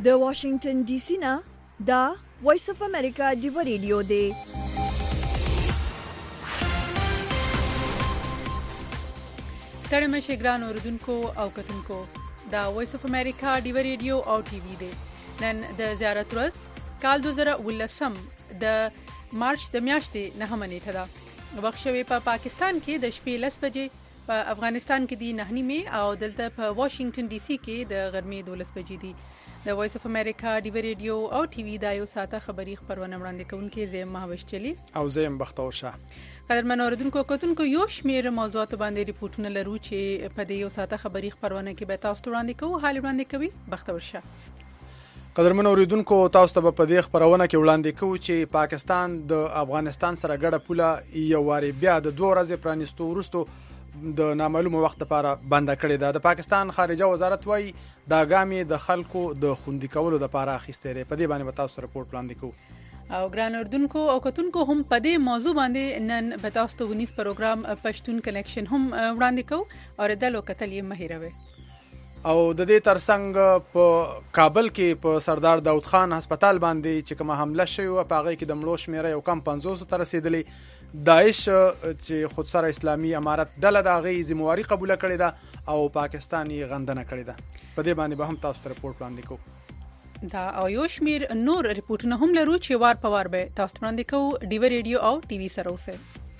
د واشنگټن ډي سي نه دا وایس اف امریکا ډیو ریډیو دی. ستړي مشه ګران اوردونکو او کتونکو دا وایس اف امریکا ډیو ریډیو او ټي وی دی. نن د زیارت ورځ کال 2019 د مارچ د میاشتې 9 نیټه ده. وخت شوی په پاکستان کې د شپې 10 بجې، په افغانستان کې دی 9 نیمه او دلته په واشنگټن ډي سي کې د غرمې 12 بجې دي. د وایس اف امریکا ډیو ریډیو او ټي وی دا یو ساته خبری خبرونه وړاندې کوونکې زم مهوش چلی او زم بختور شه. قدرمن اوردونکو کوتونکو یو شمیر موضوعات باندې ریپورتونه لرو چې په دې یو ساته خبری خبرونه کې به تاسو وړاندې کوو. حال وړاندې کوي بختور شه. قدرمن اوریدونکو تاسو ته په دې خبرونه کې وړاندې کوو چې پاکستان د افغانستان سره ګډه پوله یو واری بیا د 2 ورځې پرانیستو وروسته د نامعلومه وخت لپاره بند کړی ده. د پاکستان خارجه وزارت وايي دا ګامې د خلکو د خوندي کولو لپاره اخیستې ده. په دې باندې به تاسو رپورټ وړاندې کوو. او ګران اردوونکو او کتونکو هم په دې موضوع باندې نن به تاسو ته ونیس پروګرام پښتون کنیکشن هم وړاندې کوو او ردل او کتل یې مهیروي. او د دې ترڅنګ په کابل کې په سردار داود خان هسپتال باندې چې کومه حمله شوې و په هغه کې د مړو شمیره یو کم 500 ته رسیدلې. داعش چې خودسره اسلامي امارت ډله د هغې ذمہواري قبوله کړې ده او پاکستان یې غندنه کړې ده. په دې باندې به هم تاسو ته رپورټ وړاندې کوو. دا او یو شمیر نور ریپورتونه هم لرو چې وار په وار به تاسو ته وړاندې کوو. ډیو ریډیو او ټي وی سره اوسئ.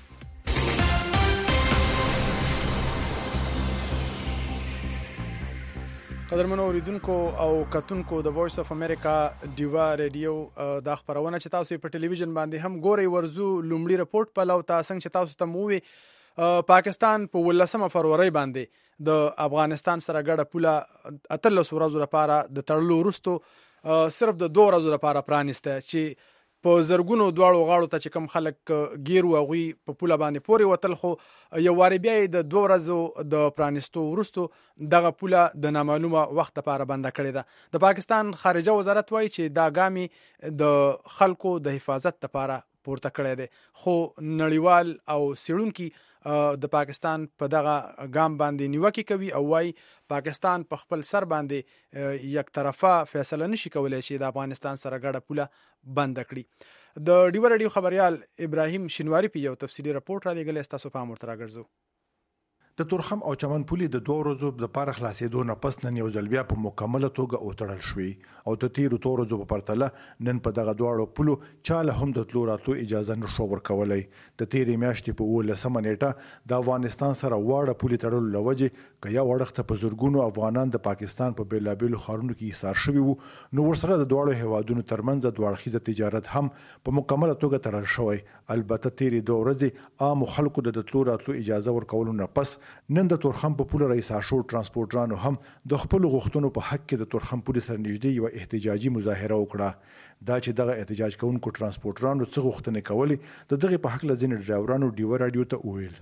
قدرمنو اوریدونکو او کتونکو د وایس اف امریکا ډیو ریډیو دا خبرونه چې تاسو په ټلویزیون باندې هم ګورئ ورزو لومړی رپورټ په لو تاسو چې تاسو ته مووي پاکستان په 18 فروری باندې د افغانستان سره ګډه پوله 13 ورځې لپاره د تړلو وروسته صرف د 2 ورځې لپاره پرانیسته چې په زرګونو دواړو غاړو ته چې کم خلک ګیرو هغوی په پوله باندې پورې وتل. خو یو وارې بیا د 2 ورځو د پرانیستو وروسته دغه پوله د نامعلومه وخت لپاره بنده کړې ده. د پاکستان خارجه وزارت وایي چې دا ګامې د خلکو د حفاظت لپاره پورته کړی دی. خو نړیوال او څېړونکي د پاکستان په دغه ګام باندې نیوکه کوي او وايي پاکستان په خپل سر باندې یک طرفه فیصله نشي کولای چې د افغانستان سره ګډه پوله بند کړي. د ډیو ریډیو خبريال ابراهیم شینواری په یو تفصیلی رپورټ را لګل. تاسو په امر تر راګرځو. د تورخم او چمن پولې د 2 ورځو د پاره خلاصېدو نه پس نن یو ځل بیا په مکمله توګه اوتړل شوې او د تیرو 2 ورځو په پرتله نن په دغه دواړو پولو چاله هم د تلو راتلو اجازه نشو ورکولای. د تیرې میاشتې په 18 نیټه د افغانستان سره واړه پولې تړلو لوجه کیا وړخته په زورګونو افغانان د پاکستان په بیلابیلو ښارونو کې ایثار شوي وو. نو ورسره د دواړو هیوادونو ترمنځ د دوړخیزه تجارت هم په مکمله توګه تړل شوی. البته تیرې 2 ورځې عام خلکو د تلو راتلو اجازه ورکولو نه پس نن د تورخم په پوله رئیس شو ترانسپورټرانو هم د خپل غوښتنو په حق کې د تورخم پولیس سره نږدې یو احتجاجي مظاهره وکړه. دا چې دغه احتجاج کوونکو ترانسپورټرانو څه غوښتنې کولې د دغه په حق لزین ډرایورانو ډیو رادیو ته وویل.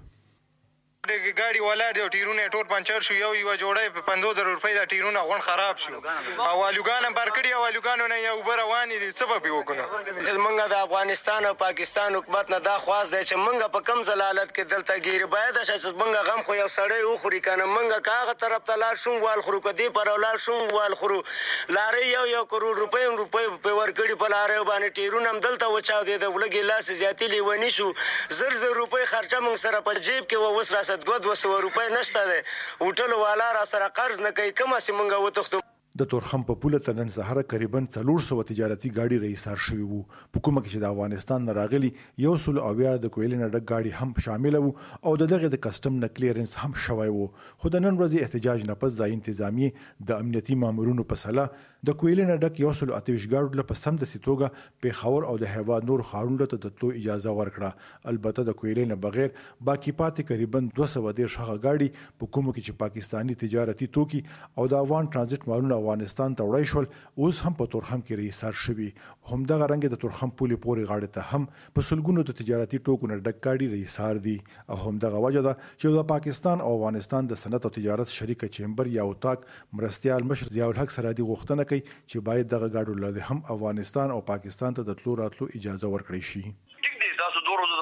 ګاډي ولاړ دی او ټیرونه ټول پنچر شو. یو جوړه په 50000 روپۍ دا ټیرونه غون خراب شو او والوګان هم برکړي او والوګانو نه یو بر رواني دي. څه به وکړو؟ موږ د افغانستان او پاکستان حکومت نه دا خواست دی چې موږ په کم زلالت کې دلته ګیر باید چې موږ غم خو یو سړی او خوري کنه. موږ کاغه طرف ته لاړ شو وال خورو کدي پر ولال شو وال خورو لارې یو کروڑ روپۍ په ورکړي په لارې باندې ټیرونه هم دلته وچاو دي. د ولګي لاس زیاتې لیونی شو. زر روپۍ خرچه موږ سره په جیب کې وس راسد 200 روپۍ نشته ده. هوټل والا را سره قرض نه کوي. کومه سي مونږ وتښتو. د تورخم په پوله تر نن سهار تقریبا 400 تجارتي ګاډي رئیسار شوي وو. په کومه کې چې د افغانستان نه راغلي 100 د کویلینه ډک ګاډي هم شامل وو او دغه د کسٹم نه کلیرنس هم شوی وو. خو د نن ورځې احتجاج نه پس ځای انتظامی د امنیتي مامورونو په سلا د کویلینه ډک 128 ګاډو له پسند د سیتوګه په خاور او د هیواد نور خارونو ته د تلو اجازه ورکړه. البته د کویلینه بغیر باقی پاتې تقریبا 200 شغه ګاډي په کومه کې چې پاکستانی تجارتي توکي او د افغان ترانزیت مالونه افغانستان ته وړای شول اوس هم په تورخم کې رئیسار شوي. همدغه رنګ د تورخم پولې پورې غاړه ته هم په سلګونو د تجارتي ټوکو نه ډک ګاډي رئیسار دي. او همدغه وجه ده چې د پاکستان او افغانستان د صنعت او تجارت شریک چیمبر یا اوتاک مرستيال مشر ضیاء الحق سرادي غوښتنه کوي چې باید دغه ګاډو له هم افغانستان او پاکستان ته د تلو راتلو اجازه ورکړي شي. ټیک دی تاسو 2 ورځې د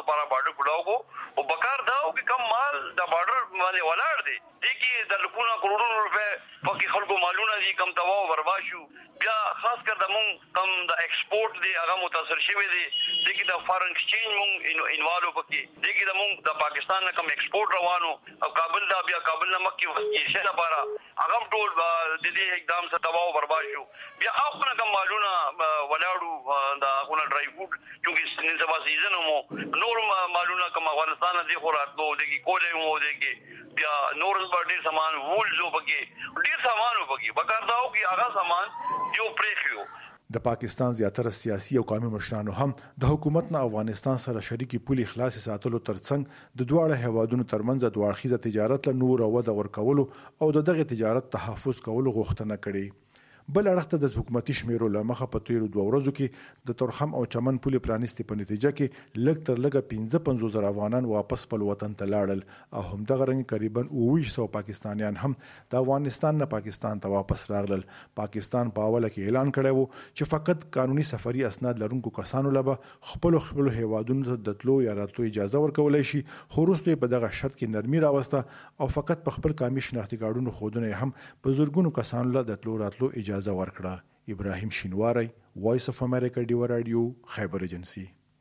لپاره بارډر کلاو کو او بکار دا او کم مال د بارډر باندې ولاړ دی دي کې د لکونو کروڑونو روپے پکې خلکو مالونه دي کم تباہ او برباد شو بیا خاص کر د مونږ کم د ایکسپورټ دی هغه متاثر شوی دی دي کې د فارن ایکسچینج مونږ انوالو پکې دي کې د مونږ د پاکستان نه کم ایکسپورټ روانو او کابل دا بیا کابل نه مکه وسیشه لپاره هغه ټول د دې اقدام سره تباہ او برباد شو بیا خپل کم مالونه ولاړو دا غونه ډرای فروټ چې نن سبا سیزن مو نور مالونه کم افغانستان دی خو راتلو دي کې کولې مو دي کې بیا نور ډېر سامان وولزو پکې ډېر سامان پکې بکار دا او کې هغه سامان یو پریخیو د پاکستان زیاتره سیاسي او قومي مشرانو هم د حکومت نه افغانستان سره شریکي پولي خلاص ساتلو ترڅنګ د دواړه هیوادونو ترمنځ د واړخیزه تجارت له نور او د ورکولو او دغه تجارت تحفظ کولو غوښتنه کړې بل اړخ ته د حکومتي شمیرو لمخه په تیرو 2 ورځو کې د تورخم او چمن پولي پرانیستي په نتیجه کې لږ تر لږه 55,000 افغانان واپس خپل وطن ته لاړل او همدغه رنګ تقریبا 200 پاکستانیان هم د افغانستان نه پاکستان ته واپس راغلل پاکستان په اوله کې اعلان کړی وو چې فقط قانوني سفري اسناد لرونکو کسانو لپاره خپل هیوادونو ته د تلو یا راتلو اجازه ورکولای شي خو وروسته په دغه شرط کې نرمي راوسته او فقط په خپل قومي شناختي کارتونو خودونه هم په زورګونو کسانو له د تلو راتلو اجازه ورکړه ابراهیم شینواری وایس اف امریکا ډیو رادیو خیبر ایجنسی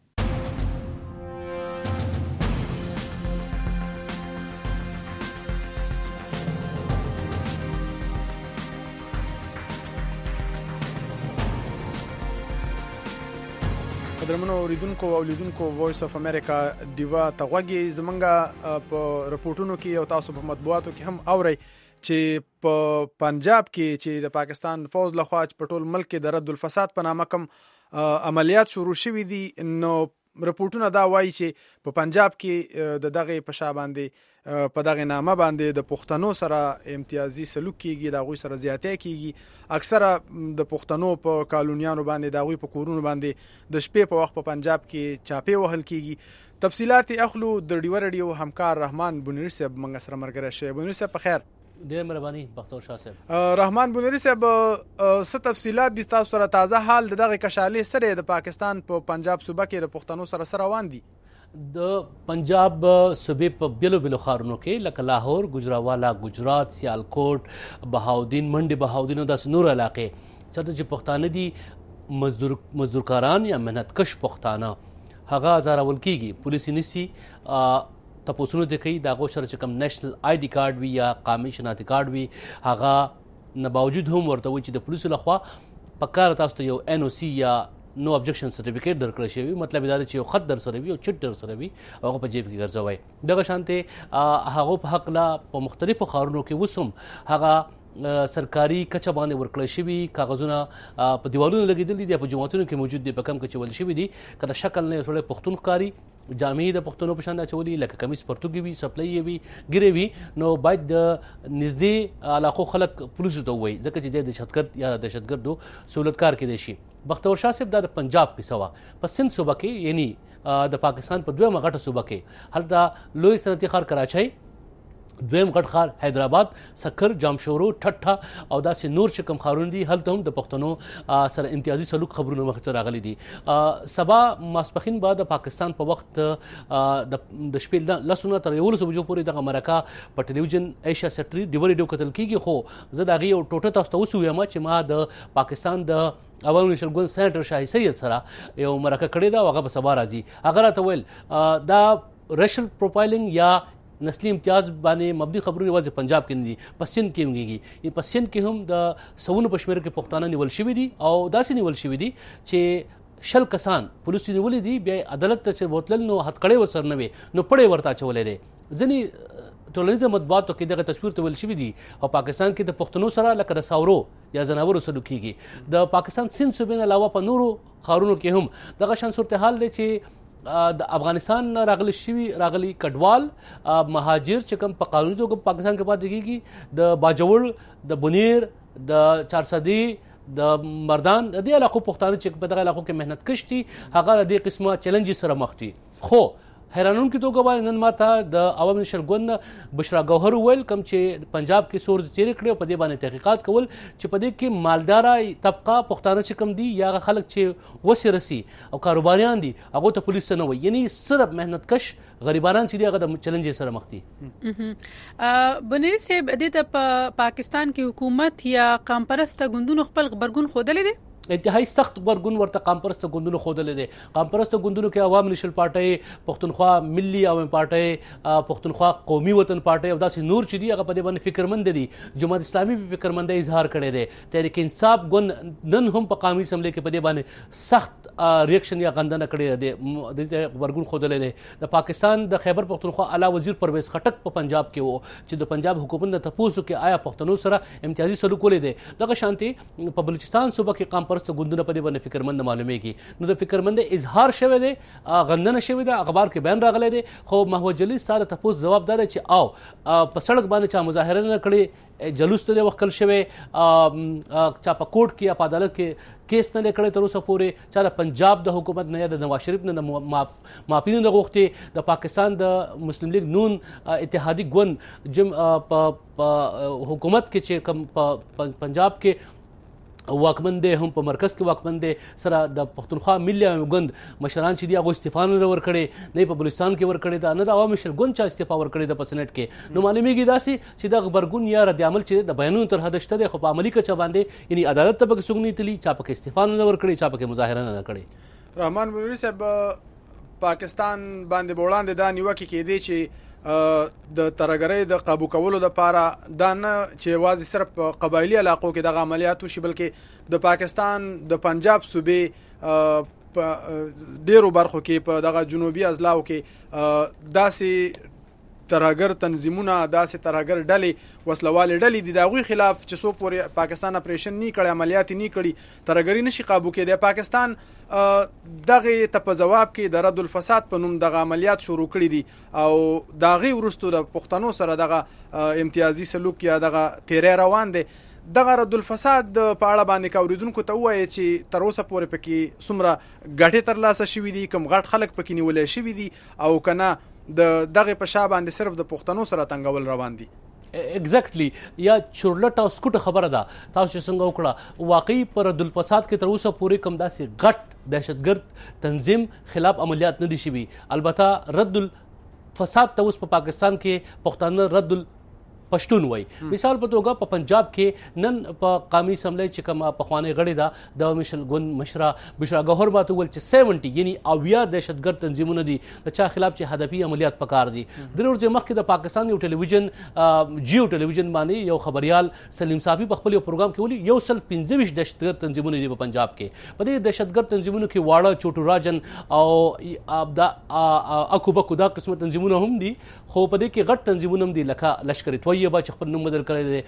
قدرمنو اوریدونکو او لیدونکو وایس اف امریکا دیوا تغوږی زمونږه په رپورټونو کې او تاسو په مطبوعاتو کې هم اورئ چې په پنجاب کې چې د پاکستان فوج لخوا په ټول ملک کې د رد الفساد په نامه کوم عملیات شروع شوي دي نو رپورټونه دا وایي چې په پنجاب کې د دغه په شا باندې په دغه نامه باندې د پښتنو سره امتیازي سلوک کیږي د غوي سره زیاتې کیږي اکثره د پښتنو په کالونیانو باندې د غوي په کورونو باندې د شپې په وخت په پنجاب کې چاپې وهل کیږي تفصيلات اخلو د ډیو رادیو همکار رحمان بنیر صاحب موږ سره مرګره شي بنیر صاحب په خیر ډیر مهرباني بختور شاه صاحب رحمان بنری صاحب څه تفصيلات دي تاسو سره تازه حال دغه کشالې سره د پاکستان په پنجاب صوبه کې د پښتنو سره روان دي د پنجاب صوبې په بیلو ښارونو کې لکه لاهور ګجراوالا ګجرات سیالکوټ بهاودین منډي بهاودین او داس نور علاقې چې پښتانه دي مزدورکاران یا مهنتکش پښتانه هغه ازارول کیږي پولیس نسی تاسو نو د کوي دا غو سره کوم نېشنل آی ډي کارت وی یا قومي شناختی کارت وی هغه نه باوجود هم ورته وي چې د پولیسو لخوا په کار تاسو ته یو ان او سی یا نو ابجیکشن سرټیفیکیټ درکړل شوی مطلب دا چې یو خط در سره وي او چټ در سره وي هغه په جیب کې ګرځوي دغه شانته هغه په حق لا په مختلفو خارونو کې وسوم هغه سرکاري کچه باندې ورکړل شوی کاغذونه په دیوالونو لګیدل دي په جماعتونو کې موجود دي په کم کې چول شوی دي کله شکل نه ټول پښتون ښکاری جامعي د پښتنو په شان چولي لکه کمیس پرتګي وي سپلای وي ګری وي نو باید د نږدې علاقو خلک پولیسو ته وایي ځکه چې د دهشتګرد یا دهشتګردو سہولتکار کې دي شي بختور شاه صاحب د پنجاب کې سوا په سند صوبه کې یعنی د پاکستان په دویمه غټه صوبه کې هلته لوی صنعتي ښار کراچۍ دویم غټ ښار حیدرآباد سکر جامشورو ټټه او داسې نور چې کوم ښارونه دي هلته هم د پښتنو سره امتیازي سلوک خبرونه مخته راغلي دي سبا ماسپخین بعد د پاکستان په وخت د شپې لسونه تر 11 بجو پورې دغه مرکه په ټلویزیون ایشیا سټری ډیو ریډیو کتل کیږي خو زه دغه یو ټوټه تاسو ته وسویم چې ما د پاکستان د اول نشل ګون سېنټر شاهي سید سره یو مرکه کړې دا هغه په سبا راځي هغه راته ویل دا ریشل پروفایلینګ یا نسلی امتیاز باندې مبني خبرونه واځي پنجاب کې نه دي په سند کې همږي په سند کې هم د سونو پښمیر کې پښتانه نیول شوی دي او داسې نیول شوی دي چې شل کسان پولیس نیولې دي بیا عدالت ته چې بوتل نو هټکړې وسر نه وي نو پړې ورته چولې دي ځنی ټولنیز مطبوعاتو کې دغه تصویر ته ول شوی دي او پاکستان کې د پښتنو سره لکه د ساورو یا زناورو سلوک کیږي د پاکستان سند صوبې نه علاوه په نورو خارونو کې هم دغه شان صورتحال دی چې د افغانستان راغلي کډوال مهاجر چې کوم په قانوني توګه پاکستان کې پاتې کیږي د باجوړ د بنیر د چارسدي د مردان د علاقو پښتانه چې په دغه علاقو کې مهنت کش دي هغه د قسمه چیلنج سره مخ دي خو حیرانونکي توګه باندې نن ماته د عوام نشل ګوند بشرا ګوهر وویل کوم چې پنجاب کې سورز تېرې کړې او په دې باندې تحقیقات کول چې په دې کې مالداره طبقه پښتانه چې کوم دي یا هغه خلک چې وسې رسي او کاروباریان دي هغو ته پولیس نه وایي یعنی صرف محنت کش غریبانان چې دي هغه د چلنج سره مخ دي. بنيري صاحب دې ته په پاکستان کې حکومت یا قام پرسته ګوندونو خپل غبرګون ښودلی دی؟ انتهایی سخت غبرګون ورته قام پرسته ګوندونو ښودلی دی. قام پرسته ګوندونو کې عوام نشل پارټۍ، پښتونخوا ملي عوام پارټۍ، پښتونخوا قومي وطن پارټۍ او داسې نور چې دي هغه په دې باندې فکرمند دي. جماعت اسلامي په فکرمندۍ اظهار کړی دی. تحریک انصاف ګوند نن هم په قومي اسمبلی کې په دې باندې سخت ریاکشن یا غندنه کړې ده. د دې غبرګون ښودلی دی. د پاکستان د خیبر پښتونخوا اعلی وزیر پرویز خټک په پنجاب کې و چې د پنجاب حکومت نه تپوسو کې آیا پښتنو سره امتیازي سلوک ولې دی. دغه شانتي په بلوچستان صوبه کې قام پرسته ګوندونه په دې باندې فکرمند معلومیږي. نو د فکرمندۍ اظهار شوی دی، غندنه شوی ده، اخبار کې بیان راغلی دی. خو محمد جلیل ستا د تپوس ځواب دا دی چې او په سړک باندې چا مظاهره نه کړې، جلوس ته دی وکړل شوی، چا په کوټ کې یا په عدالت کې کیس نه دی کړی تر اوسه پورې، چا د پنجاب د حکومت نه یا د نواز شریف نه معافي نه غوښتې. د پاکستان د مسلم لیگ نون اتحادي ګوند په حکومت کې چې کوم په پنجاب کې واکمن دی هم په مرکز کې واکمن دی سره د پښتونخوا ملي ګوند مشران چې دي هغو استعفا نه ورکړې، نه په بلوچستان کې ورکړې ده، نه د عوام نشل ګوند چا استعفا ورکړې ده په سنټ کې. نو معلومیږي داسې چې د غبرګون یا رد عمل چې د بیانونو تر حده شته دی خو په عملي کچه باندې یعنی عدالت ته پکې څوک نه تلي، چا پکې استعفا نه ورکړې، چا پکې مظاهره نه کړې. رحمان بنيري صاحب پاکستان باندې وړاندې دا نیوکې کېدې چې د ترهګرۍ د قابو کولو لپاره دا نه چې یوازې صرف په قبایلي علاقو کې دغه عملیات وشي بلکې د پاکستان د پنجاب صوبې په ډیرو برخو کې په دغه جنوبي اضلاعو کې داسې ترهګر تنظیمونه، داسې ترهګر ډلې، وسلوالې ډلې دي د هغوی خلاف چې څوک پورې پاکستان اپریشن نه کړي، عملیات نه کړي، ترهګري نشي قابو کېدی. پاکستان دغه ته په جواب کې د رد الفساد په نوم دغه عملیات شروع کړي دي او د هغې وروستو د پښتنو سره دغه امتیازي سلوک یا دغه تیری روان دی. دغه رد الفساد په اړه باندې که اورېدونکو ته ووایې چې تر اوسه پورې پکې څومره ګټې ترلاسه شوي دي، کوم غټ خلک پکې نیولی شوي دي او که نه د دغه په شا باندې صرف د پښتنو سره تنګول روان دي. ایگزیکټلی یا چورلټ او سکوټه خبره ده تاسو چې څنګه وکړه. واقعي پر رد الفساد کې تر اوسه پورې کوم داسې غټ دهشتګرد تنظیم خلاف عملیات نه دي شوي. البته رد الفساد ته اوس په پاکستان کې پښتانه رد پښتون وای. مثال په توګه په پنجاب کې نن په قومي اسمبلی چې کوم پخوانی غړي ده د مشل ګوند مشره بشرا ګوهر ماته ول چې 70 یعنی اویا دهشتګرد تنظیمونه دي د چا خلاف چې هدفي عملیات پکار دي. د ورځې مخکې د پاکستان یو ټلویزیون جیو ټلویزیون باندې یو خبريال سلیم صافي په خپل پروګرام کې ولي یو سل 15 دهشتګرد تنظیمونه دي په پنجاب کې. په دې دهشتګرد تنظیمونو کې واړه چوټو راجن او د اکوبکو دا قسمه تنظیمونه هم دي، خو په دې کې غټ تنظیمونه هم دي لکه لشکر طیبه چې خپل نوم بدل کړی دی،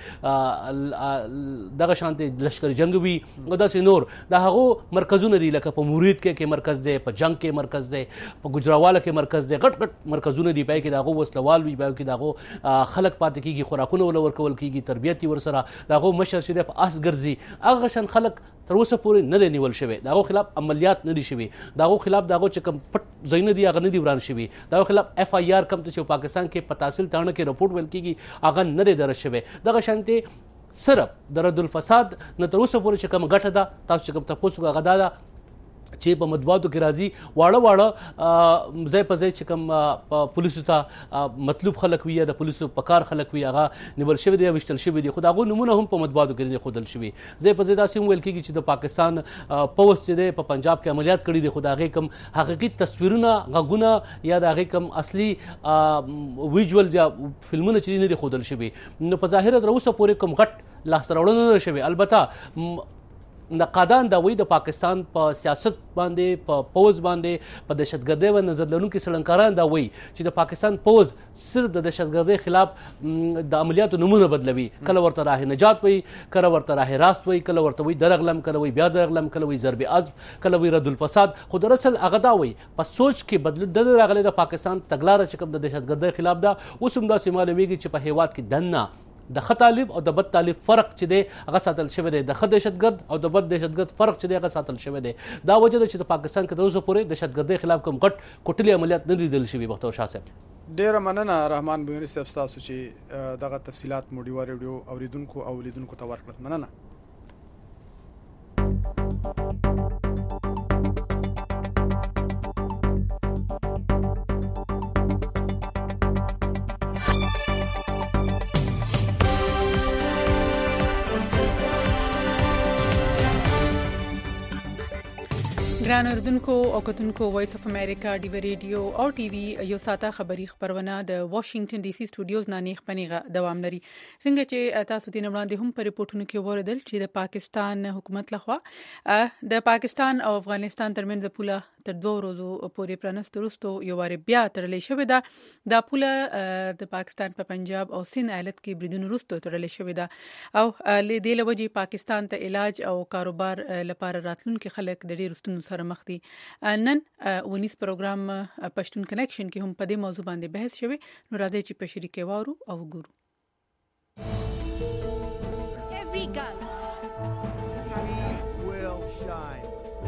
دغه شانتي لشکر جنگوي او داسې نور. د هغو مرکزونه دي لکه په مورید کې مرکز دی، په جنگ کې مرکز دی، په ګجراواله کې مرکز دی، غټ غټ مرکزونه دي. پای کې د هغو وسلوال وي، پای کې د هغو خلک پاتې کېږي، خوراکونه ورکول کېږي، تربیت یې ورسره. د هغو مشر چې دی په آس ګرځي، هغه شان خلک تر اوسه پورې نه دی نیول شوی، د هغو خلاف عملیات نه دي شوي، د هغو خلاف د هغو چې کوم پټ ځایونه دي هغه نه دي وران شوي، د هغو خلاف اف آی آر کوم چې پاکستان کې په تحصیل تاڼه کې رپورټ ویل کېږي هغه نه دی درج شوی. دغه شانتي صرف د رد الفساد نه تر اوسه پورې چې کوم ګټه ده تاسو چې کوم تاسو هغه ده چې په مطبوعاتو کې راځي واړه ځای په ځای چې کوم پولیسو ته مطلوب خلک وي یا د پولیسو په کار خلک وي هغه نیول شوي دي یا ویشتل شوي دي، خو د هغو نومونه هم په مطبوعاتو کې نه ښودل شوي. ځای په ځای داسې هم ویل کېږي چې د پاکستان پوځ چې دی په پنجاب کې عملیات کړي دي، خو د هغې کوم حقیقي تصویرونه، غږونه یا د هغې کوم اصلي ویجولز یا فلمونه چې دي نه دي ښودل شوي. نو په ظاهره تر اوسه پورې کوم غټ لاسته راوړنه نه شوې. البته نقادان دا وایي د پاکستان په سیاست باندې، په پوځ باندې، په دهشتګردۍ باندې نظر لرونکي څېړنکاران دا وایي چې د پاکستان پوځ صرف د دهشتګردۍ خلاف د عملیاتو نومونه بدلوي. کله ورته راه نجات وایي، کله ورته راه راست وایي، کله ورته وایي درغلم، کله وایي بیا درغلم، کله وایي ضرب عزم، کله وایي رد الفساد. خو در اصل هغه دا وایي په سوچ کې بدلون راغلی د پاکستان تګلاره چې کوم د دهشتګردۍ خلاف ده. اوس هم داسې معلومیږي چې په هیواد کې دننه د ښه طالب او د بد طالب فرق چې دی هغه ساتل شوی دی، د ښه دهشتګرد او د بد دهشتګرد فرق چې دی هغه ساتل شوی دی. دا وجه ده چې د پاکستان کې د اوسه پورې دهشتګردۍ خلاف کوم غټ کوټلي عملیات نه لیدل شوي. بختور شاه صاحب ډیره مننه رحمان بونری صاحب تاسو چې دغه تفصيلات مو ډیوه ریډیو اوریدونکو او لیدونکو ته ورکړل. مننه. ګران اردوونکو او کتونکو وایس اف امریکا ډیو ریډیو او ټي وي یو ساته خبری خبرونه د واشنگټن ډي سي سټوډیوز نه نیخ پنیغه دوام لري. څنګه چې تاسو دین وړاندې هم پر ریپورتونو کې وردل چې د پاکستان حکومت لخوا د پاکستان او افغانستان ترمنځ پوله تر 2 ورځو پورې پرانست وروسته یو وار بیا تړلې شوې ده. دا پوله د پاکستان په پنجاب او سند ایالت کې بریدونو وروسته تړلې شوې ده او ل دې لوجې پاکستان ته علاج او کاروبار لپاره راتلونکي خلک د ډېر ستونزو سره مخ دي. نن ونیس پروګرام پښتون کنیکشن کې هم په دې موضوع باندې بحث شوی. نو راځي چې په شریکه وارو او ګورو. Every gun will shine.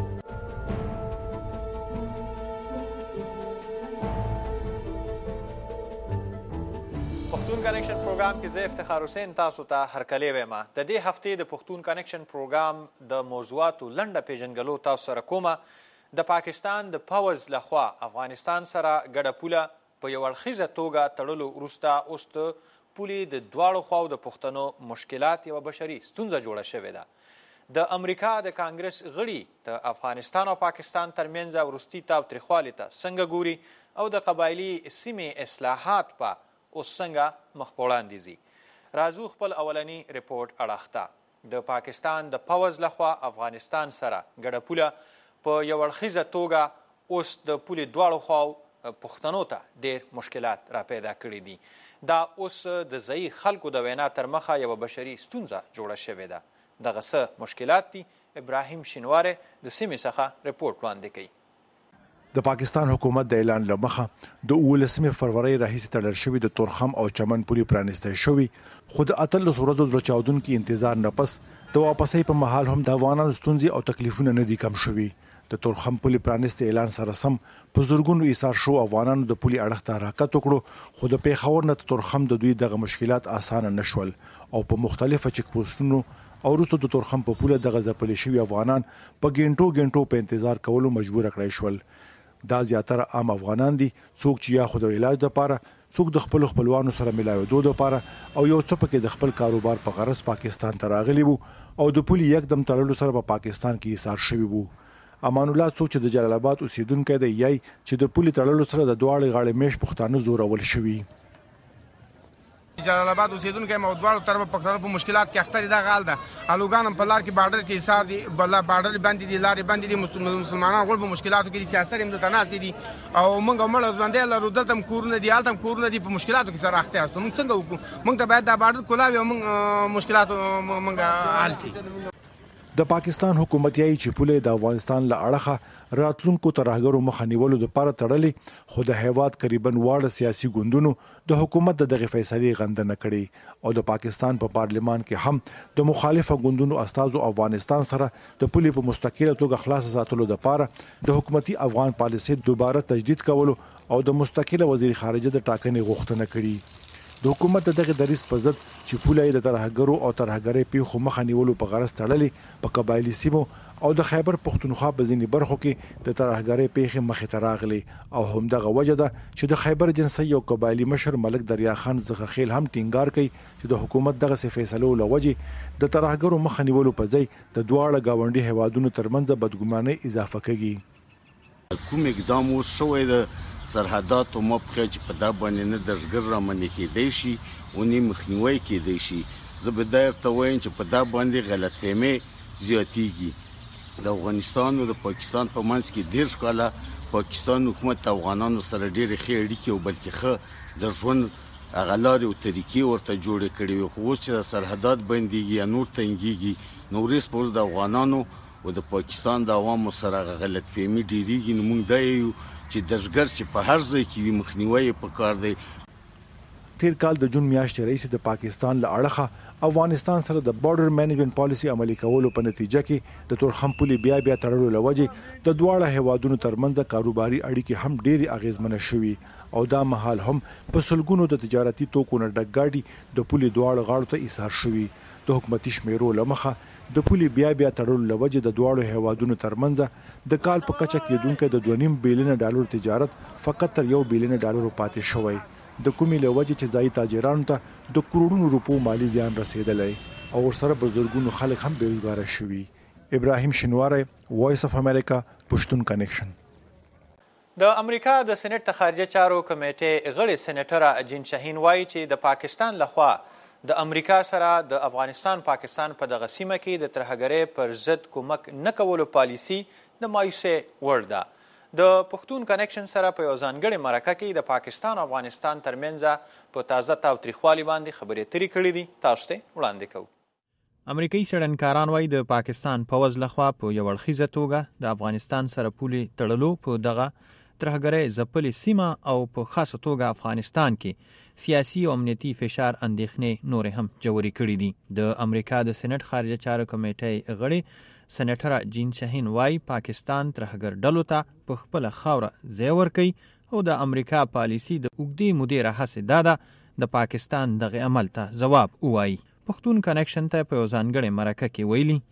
پښتون کنیکشن پروګرام کې زه افتخار حسین تاسو ته هرکلی وایم. د دې هفتې د پښتون کنیکشن پروګرام د موضوعاتو لنډه پیژنګلو تاسو سره کومه. د پاکستان د پوز لخوا افغانستان سره ګډه پوله په یو اړخیزه توګه تړلو وروسته اوس د پولې د دواړو خواو د پښتنو مشکلات یوه بشري ستونزه جوړه شوې ده. د امریکا د کانګرس غړي د افغانستان او پاکستان ترمنځ وروستي تاوتریخوالي ته څنګه ګوري او د قبایلي سیمې اصلاحات په اوس څنګه مخ په وړاندې ځي. راځو خپل اولنی ریپورټ اړخ ته. د پاکستان د پوز لخوا افغانستان سره ګډه پوله په یو اړخیزه توګه اوس د پولې دواړو خواو پښتنو ته ډېر مشکلات را پیدا کړي دي. دا اوس د ځایي خلکو د وینا تر مخه یوه بشري ستونزه جوړه شوې ده. دغه څه مشکلات دي ابراهیم شینواره د سیمې څخه ریپورټ وړاندې کوي. د پاکستان حکومت د اعلان لمخه د 19 فروری راهیسې تړل شوی د تورخم او چمن پولې پرانیستی شوی، خو د 18 ورځو زړه چاودونکي انتظار نه پس د واپسۍ په مهال هم د افغانانو ستونزې او تکلیفونه نه دي کم شوي. د تورخم پولې پرانیستي اعلان سره سم په زورګونو ایثار شو افغانانو د پولې اړخ ته حرکت وکړو، خو د پیښور نه تورخم د دوی دغه مشکلات اسانه نشول او په مختلفه چک پوسټونو او وروسته د تورخم په پوله دغه ځپلې شوي افغانان په ګنټو په انتظار کولو مجبور کړای شول. دا زیاتره عام افغانان دي، څوک چې یا خو د علاج لپاره، څوک د خپل خپلوانو سره ملاوېدو لپاره او یو څه پکې د خپل کاروبار په غرض پاکستان ته راغلي وو او د پولې یکدم تړلو سره په پاکستان کې ایثار شوي وو. امان الله څوک چې د جلال آباد اوسیدونکی دی یای چې د پولې تړلو سره د دواړو غاړې میش پښتانه زورول شوي. جلال آباد اوسیدونکو مو دواړو طرف پښتنو په مشکلات کې اخته دي. دا غال ده الوګان په لار کې بارډر کې ایثار دي، بل بارډر باندې دي، لارې باندې دي، مسلمانان غول په مشکلاتو کې دي، سیاست هم د تناسي دي او موږ مړ باندې لرو دلته کورونه دي، حالت کورونه دي، په مشکلاتو کې سره اخته یاست. موږ څنګه وکړو؟ موږ ته باید دا بارډر کولاوي او موږ مشکلاتو موږ حل شي. د پاکستان حکومت یې چې پولې د افغانستان له اړخه راتلونکو ترهګرو مخه نیولو لپاره تړلې، خو د هیواد تقریبا واړه سیاسي ګوندونو د حکومت دغه فیصلې غندنه کړې او د پاکستان په پارلمان کې هم د مخالفه ګوندونو استازو افغانستان سره د پولې په مستقله توګه خلاص ساتلو لپاره د حکومتي افغان پالیسي دوباره تجدید کولو او د مستقله وزیر خارجه د ټاکنې غوښتنه کړې. د حکومت دغه دریځ په ضد چې پوله د ترهګرو او ترهګرۍ پیښو مخه نیولو په غرض تړلې په قبایلي سیمو او د خیبر پښتونخوا په ځینې برخو کې د ترهګرۍ پیښې مخې ته راغلي او همدغه وجه ده چې د خیبر جنسي یو قبایلي مشر ملک دریا خان زغخیل هم ټینګار کوي چې د حکومت دغه فیصلو لوجه د ترهګرو مخه نیولو په ځای د دواړه گاونډي هیوادونو ترمنځ بدګماني اضافه کوي. کوم اقدام وشوي د سرحداتو مبخه چې په دا باندې نه درګر را منې کېدی شي او نه مخنیوي کېدی شي. زه به دا ورته وایم چې په دا باندې غلطفهمي زیاتېږي. د افغانستان او د پاکستان په منځ کې 10 کاله پاکستان حکومت افغانانو سره ډېرې ښې اړیکې او بلکې ښه د ژوند هغه لارې او طریقې ورته جوړې کړې وي، خو اوس چې د سرحدات بندېږي یا نور تنګېږي نو وروسته اوس د افغانانو او د پاکستان د عوامو سره غلطفهمي ډېرېږي. نو موږ دا یو چې دشګر چې په هر ځای کې وي مخنیوی یې پکار دی. تیر کال د جون میاشتې راهیسې د پاکستان له اړخه افغانستان سره د بارډر مینجمنت پالیسي عملي کولو په نتیجه کې د تورخم پولې بیا تړلو لوجه د دواړه هیوادونو ترمنځ کاروباري اړیکې هم ډېری اغیزمنه شوي او دا مهال هم په سلګونو د تجارتي توکو نه ډک ګاډي د پولې دواړو غاړو ته ایثار شوي د حکومتي شمیرو لمخه د پولې بیا تړلو لوجه د دواړو هیوادونو ترمنځ د کال په کچه کېدونکو د 2.5 بلین ډالر تجارت فقط تر 1 بلین ډالر پاتې شوی د کومې لوجه چې ځای تاجرانو ته د کروڑونو روپو مالی زیان رسیدلی او ورسره بزرګونو خلک هم بیروزګار شوي. ابراهیم شنواری، وایس اف امریکا، پښتون کنیکشن. د امریکا د سېنات د خارجه چارو کمیټې غړي سېنیټر جین شاهین وایي چې د پاکستان لخوا د امریکا سره د افغانستان پاکستان په دغه سیمه کې د ترهګرۍ پر ضد کومک نه کولو پالیسي د مایوسۍ وړ ده. د پښتون کنیکشن سره په یو ځانګړې مرکه کې د پاکستان او افغانستان ترمنځ په تازه تاوتریخوالي باندې خبرې اترې کړې دي. تاسو ته وړاندې کوو. امریکایي څېړنکاران وایي د پاکستان پوځ لخوا په یو اړخیزه توګه د افغانستان سره پولې تړلو په دغه ترهګرۍ ځپلې سیمه او په خاصه توګه افغانستان کې سیاسي او امنیتي فشار اندېښنې نورې هم جوړې کړې دي. د امریکا د سېنات خارجه چارو کمیټې غړي سېنیټر جین شاهین وایي پاکستان ترهګر ډلو ته په خپله خاوره ځای ورکوي او د امریکا پالیسي د اوږدې مودې راهیسې دا ده د پاکستان دغه عمل ته ځواب ووایي. پښتون کنیکشن ته په یو ځانګړې مرکه کې ویلي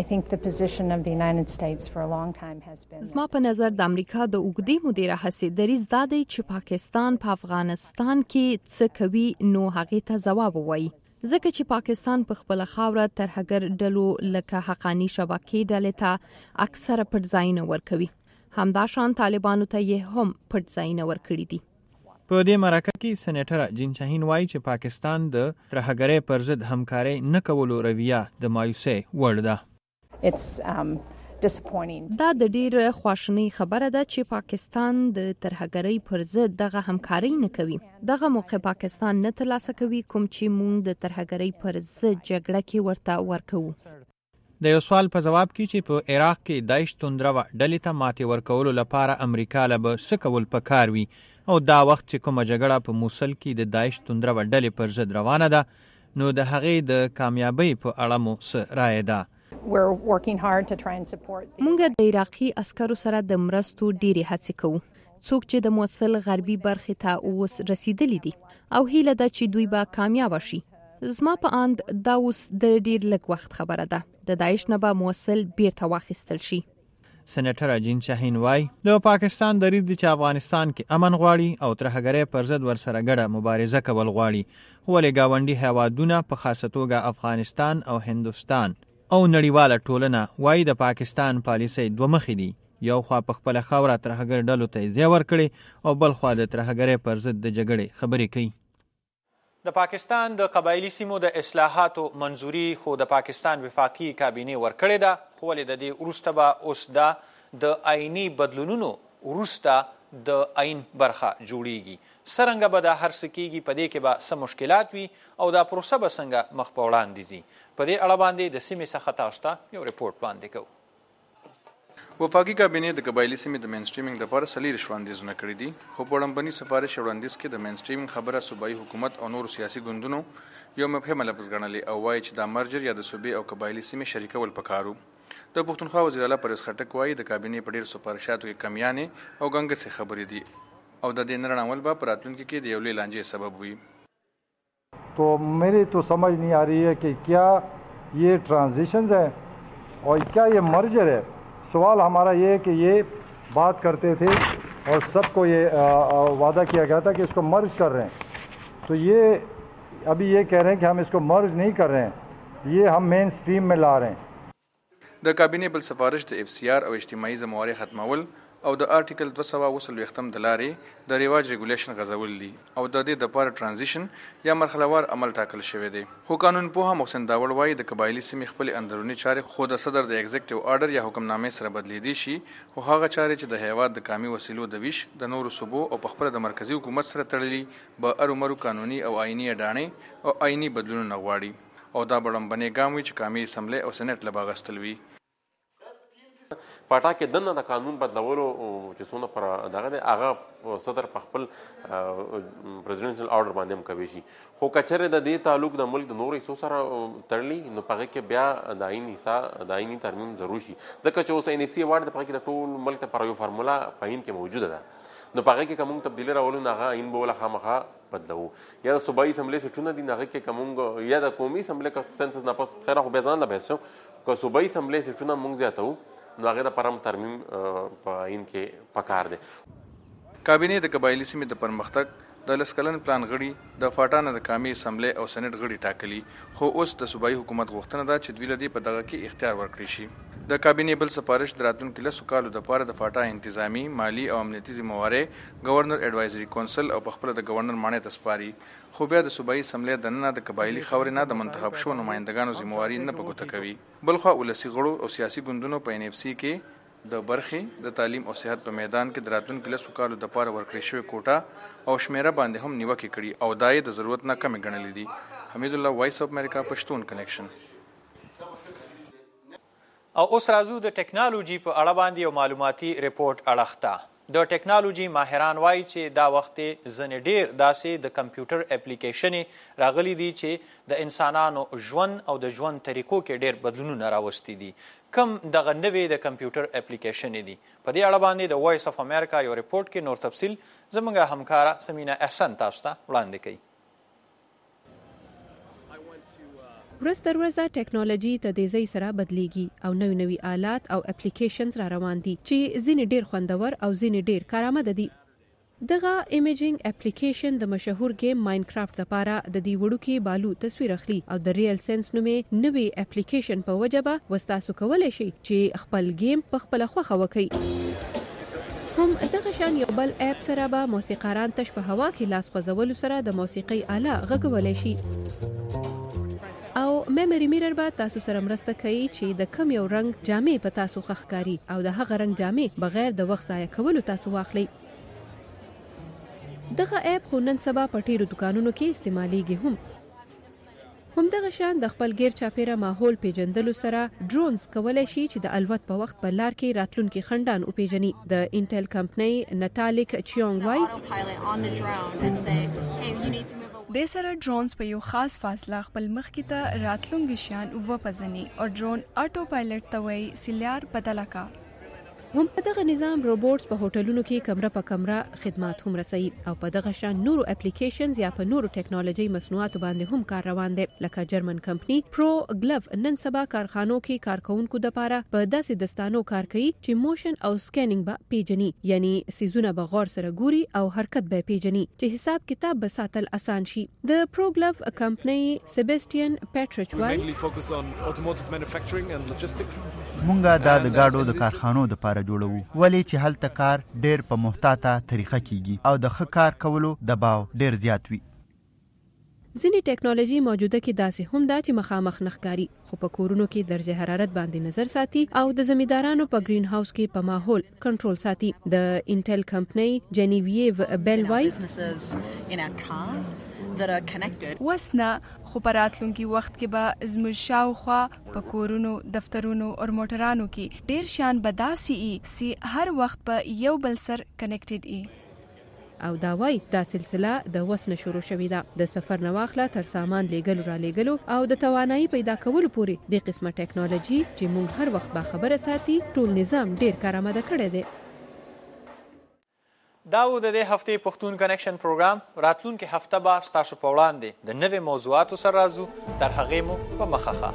زما په نظر د امریکا د اوږدې مودې راهیسې دریځ دا دی چې پاکستان په افغانستان کې څه کوي نو هغې ته ځواب ووایي، ځکه چې پاکستان په خپله خاوره ترهګر ډلو لکه حقاني شبکې ډلې ته اکثره پټ ځایونه ورکوي، همداشان طالبانو ته یې هم پټ ځایونه ورکړي دي. په دې مرکه کې سېنیټر جین شاهین وایي چې پاکستان د ترهګرۍ پر ضد همکارۍ نه کولو رویه د مایوسۍ وړ ده. دا د ډېر خواشینۍ خبره ده چې پاکستان د ترهګرۍ پر ضد دغه همکارۍ نه کوي. دغه موقع پاکستان نه ترلاسه کوي کوم چې موږ د ترهګرۍ پر ضد جګړه کې ورته ورکوو. د یو سوال په جواب کې چې په عراق کې داعش توندروه ډلې ته ماتې ورکولو لپاره امریکا له به څه کول پکار وي او دا وخت چې کومه جګړه په موصل کې د داعش توندروه ډلې پر ضد روانه ده نو د هغې د کامیابۍ په اړه مو څه رایه ده؟ مونږ د عراقي عسکرو سره د مرستو ډېرې هڅې کوو، څوک چې د موصل غربي برخې ته اوس رسیدلی دي او هیله ده چې دوی به کامیاب شي. زما په اند دا اوس د ډېر لږ وخت خبره ده، د داعش نه به موصل بیرته واخیستل شي. سېنیټر جین شاهین وایي د پاکستان دریځ دی چې افغانستان کې امن غواړي او ترهګرۍ پر ضد ورسره ګډه مبارزه کول غواړي، ولې ګاونډي هیوادونه په خاصه توګه افغانستان او هندوستان او نړیواله ټولنه وایي د پاکستان پالیسۍ دوه مخې دي، یو خوا په خپله خاوره ترهګر ډلو ته ځای ورکړي او بل خوا د ترهګرۍ پر ضد د جګړې خبرې کوي. د پاکستان د قبایلي سیمو د اصلاحاتو منظوري خو د پاکستان وفاقي کابینې ورکړې ده، خو ولې د دې وروسته به اوس دا د آئیني بدلونونو وروسته د آئین برخه جوړیږي. څرنګه به دا هر څه کیږي، په دې کې به څه مشکلات وي او دا پروسه به څنګه مخ په وړاندې ځي، په دې اړه باندې د سیمې څخه تاسو ته یو رپورټ وړاندې کوو. وفاقي کابینې د قبایلي سیمې د مین سټریمینګ لپاره 4 وړاندیزونه کړي دي، خو په وړاندبني سفارش وړاندیز کې د مین سټریمینګ خبره صوبایي حکومت او نورو سیاسي ګوندونو یو مبهمه لفظ ګڼلې او وایي چې دا مرجر یا د صوبې او قبایلي سیمې شریکول پکارو. د پښتونخوا وزیر اعلی پرس خټک وایي د کابینې په ډېرو سفارشاتو کې کمیانې او ګنګسې خبرې دي او د دې نړول به په راتلونکي کې د یو لوی لانجې سبب وي. تو میری تو سمجھ نہیں آ رہی ہے کہ کیا یہ ٹرانزیشنز ہے اور کیا یہ مرجر ہے. سوال ہمارا یہ ہے کہ یہ بات کرتے تھے اور سب کو یہ وعدہ کیا گیا تھا کہ اس کو مرج کر رہے ہیں، تو یہ ابھی یہ کہہ رہے ہیں کہ ہم اس کو مرج نہیں کر رہے ہیں، یہ ہم مین سٹریم میں لا رہے ہیں. د کابینې بل سفارش د FCR او اجتماعي ذمہواري ختمول او د آرټیکل 240 د لارې د ریواج ریګولیشن غځول دي او د دې د پاره ترانزیشن یا مرحلهوار عمل ټاکل شوی دی. خو قانون پوها محسن داوړ وایي د قبایلي سیمې خپل اندرونی چارې خو د صدر د ایگزیکټیو آرډر یا حکمنامې سره بدلیدي شي، خو هغه چارې چې د هیواد د کامي وسیلو د ویش د نورو صوبو او په خپل د مرکزی حکومت سره تړلي به ارومرو قانوني او آئینی اډانې او آئینی بدلونونه غواړي او دا بړمبنې ګام وي چې کامي اسمبلی او سېنات له باغستل وي. فاټا کې دنه د قانون بدلولو چې څونه پر دغه دی هغه صدر په خپل پریزیډنشل آرډر باندې هم کوي شي خو کچره د دې تعلق د ملک د نورو حصو سره تړلی نو پغه کې بیا د آئینی ترمیم ضروري شي ځکه چې اوس NFC ایوارډ د پغه کې د ټول ملک لپاره یو فارمولا په هند کې موجوده ده نو پغه کې کوم تبدیلی راولو نه هغه عین بوله خامخا بدلو یا د صوبایي اسمبلی سټونه دي هغه کې کوم یا د قومي اسمبلی کا سنسس نه پس خیره خو به ځان لا بهسو کو صوبایي اسمبلی سټونه مونږ زیاتو نو هغه د پرم ترمیم په عین کې پکار دي کابینه د قبایلی سیمې د پرمختګ د لسکلن پلان غړي د فاټانه د قومي اسمبلی او سېنات غړي ټاکلي خو اوس د صوبایي حکومت غوښتنه ده چې دوی لدی په دغه کې اختیار ورکړي شي د کابینه بل سفارش دراتونکو لسو کالو د پاره د فاټا انتظامی مالی او امنیتي ذمہواره گورنر ایڈوایزري کونسل او په خپل د گورنر مانې تسپاري خو بیا د صوبایي اسمبلی د نن د قبایلی خاورې نه د منتخب شو نمائندګانو ذمہواری نه په ګوته کوي بلخو ولسی غړو او سیاسي ګوندونو په NFC کې د برخې د تعلیم او صحت په میدان کې دراتونکو لسو کالو د پاره ورکړې شوی کوټه او شمیره باندې هم نیوکه کړي او دای د ضرورت نه کم غنلې دي حمید الله وایس اف امریکا پښتون کنیکشن او اوس راځو د ټیکنالوژي په اړه باندې یو معلوماتي ریپورت اړخته د ټیکنالوژي ماهران وایي چې دا وخت ځنې ډیر داسې د کمپیوټر اپلیکیشنې راغلي دي چې د انسانانو ژوند او د ژوند طریقو کې ډیر بدلونونه راوستي دي کم دغه نوې د کمپیوټر اپلیکیشنې دي په دې اړه باندې د وایس اف امریکا یو ریپورت کې نور تفصیل زموږ همکاره سمینا احسان تاسو ته وړاندې کوي ورځ تر ورځه ټیکنالوژي تدریجي سره بدلیږي او نوي آلات او اپلیکیشنز را روان دي چې ځینې ډیر خوندور او ځینې ډیر کارآمد دي دغه ایمیجینګ اپلیکیشن د مشهور گیم ماینکرافت لپاره د دې وړوکی بالو تصویر اخلي او د ریل سنس نومې نوې اپلیکیشن په وجبه وستاسو کولای شي چې خپل گیم په خپل خوخه وکړي هم دغه شان یو بل اپ سره به موسیقاران تش په هوا کې لاس خوځولو سره د موسیقي آله غږولای شي او میموري میرر به تاسو سره مرسته کوي چې د کم یو رنگ جامې په تاسو ښکاري او د هغه رنگ جامې بغیر د وخت ضایع کولو تاسو واخلئ دغه اپ خو نن سبا په ډیرو دکانونو کې استعمالیږي هم دغه شان د خپل غیر چاپیره ماحول پیژندلو سره ډرونز کولای شي چې د الوت په وخت په لار کې راتلونکي خندان او پیژني د انټل کمپنۍ ناتالیک چیونګ وای د سره ډرونز په یو خاص فاصله خپل مخ کې ته راتلونکي شان وپزني او ډرون اټو پایلټ ته وای سیلار بدله کا هم په دغه نظام روبوټس په هوټلونو کې کمره په کمره خدمات هم رسوي او په دغه شان نورو اپلیکیشنز یا په نورو ټیکنالوژي مصنوعاتو باندې هم کار روان دي لکه جرمن کمپنی پرو ګلف نن سبا کارخانو کې کارکونکو د لپاره په داسې دستانو کار کوي چې موشن او سکینینګ به پیژني یعنی سيزونه به غور سره ګوري او حرکت به پیژني چې حساب کتاب به ساتل اسان شي د پرو ګلف کمپنی سیباستیان پیټریچ وای مونږه د گاډو د کارخانو د جوړو ولی چې هلته کار ډیر په محتاطه طریقه کیږي او د ښه کار کولو دباو ډیر زیات وي ځینې ټیکنالوژي موجوده کې داسې هم ده چې مخامخ نخکاری خو په کورونو کې درجه حرارت باندې نظر ساتي او د زمیندارانو په گرین هاوس کې په ماحول کنټرول ساتي د انټل کمپنۍ جنیویو بیل وای وسنه خو په راتلونکي وخت کې به زموږ شاوخوا په کورونو دفترونو او موټرانو کې ډیر شان بداسي سي هر وخت په یو بل سر کنیکټډ ای او دا وای دا سلسله د وسنه شروع شوې ده د سفر نه واخله تر سامان لیږلو را لیږلو او د توانایي پیدا کولو پورې د قسمه ټیکنالوژي چې موږ هر وخت با خبره ساتي ټول نظام ډیر کارآمده کړی دی دا و د دې هفتې پښتون کنیکشن پروګرام راتلونکي هفته به ستاسو په وړاندې د نوې موضوعاتو سره راځو تر هغې مو په مخه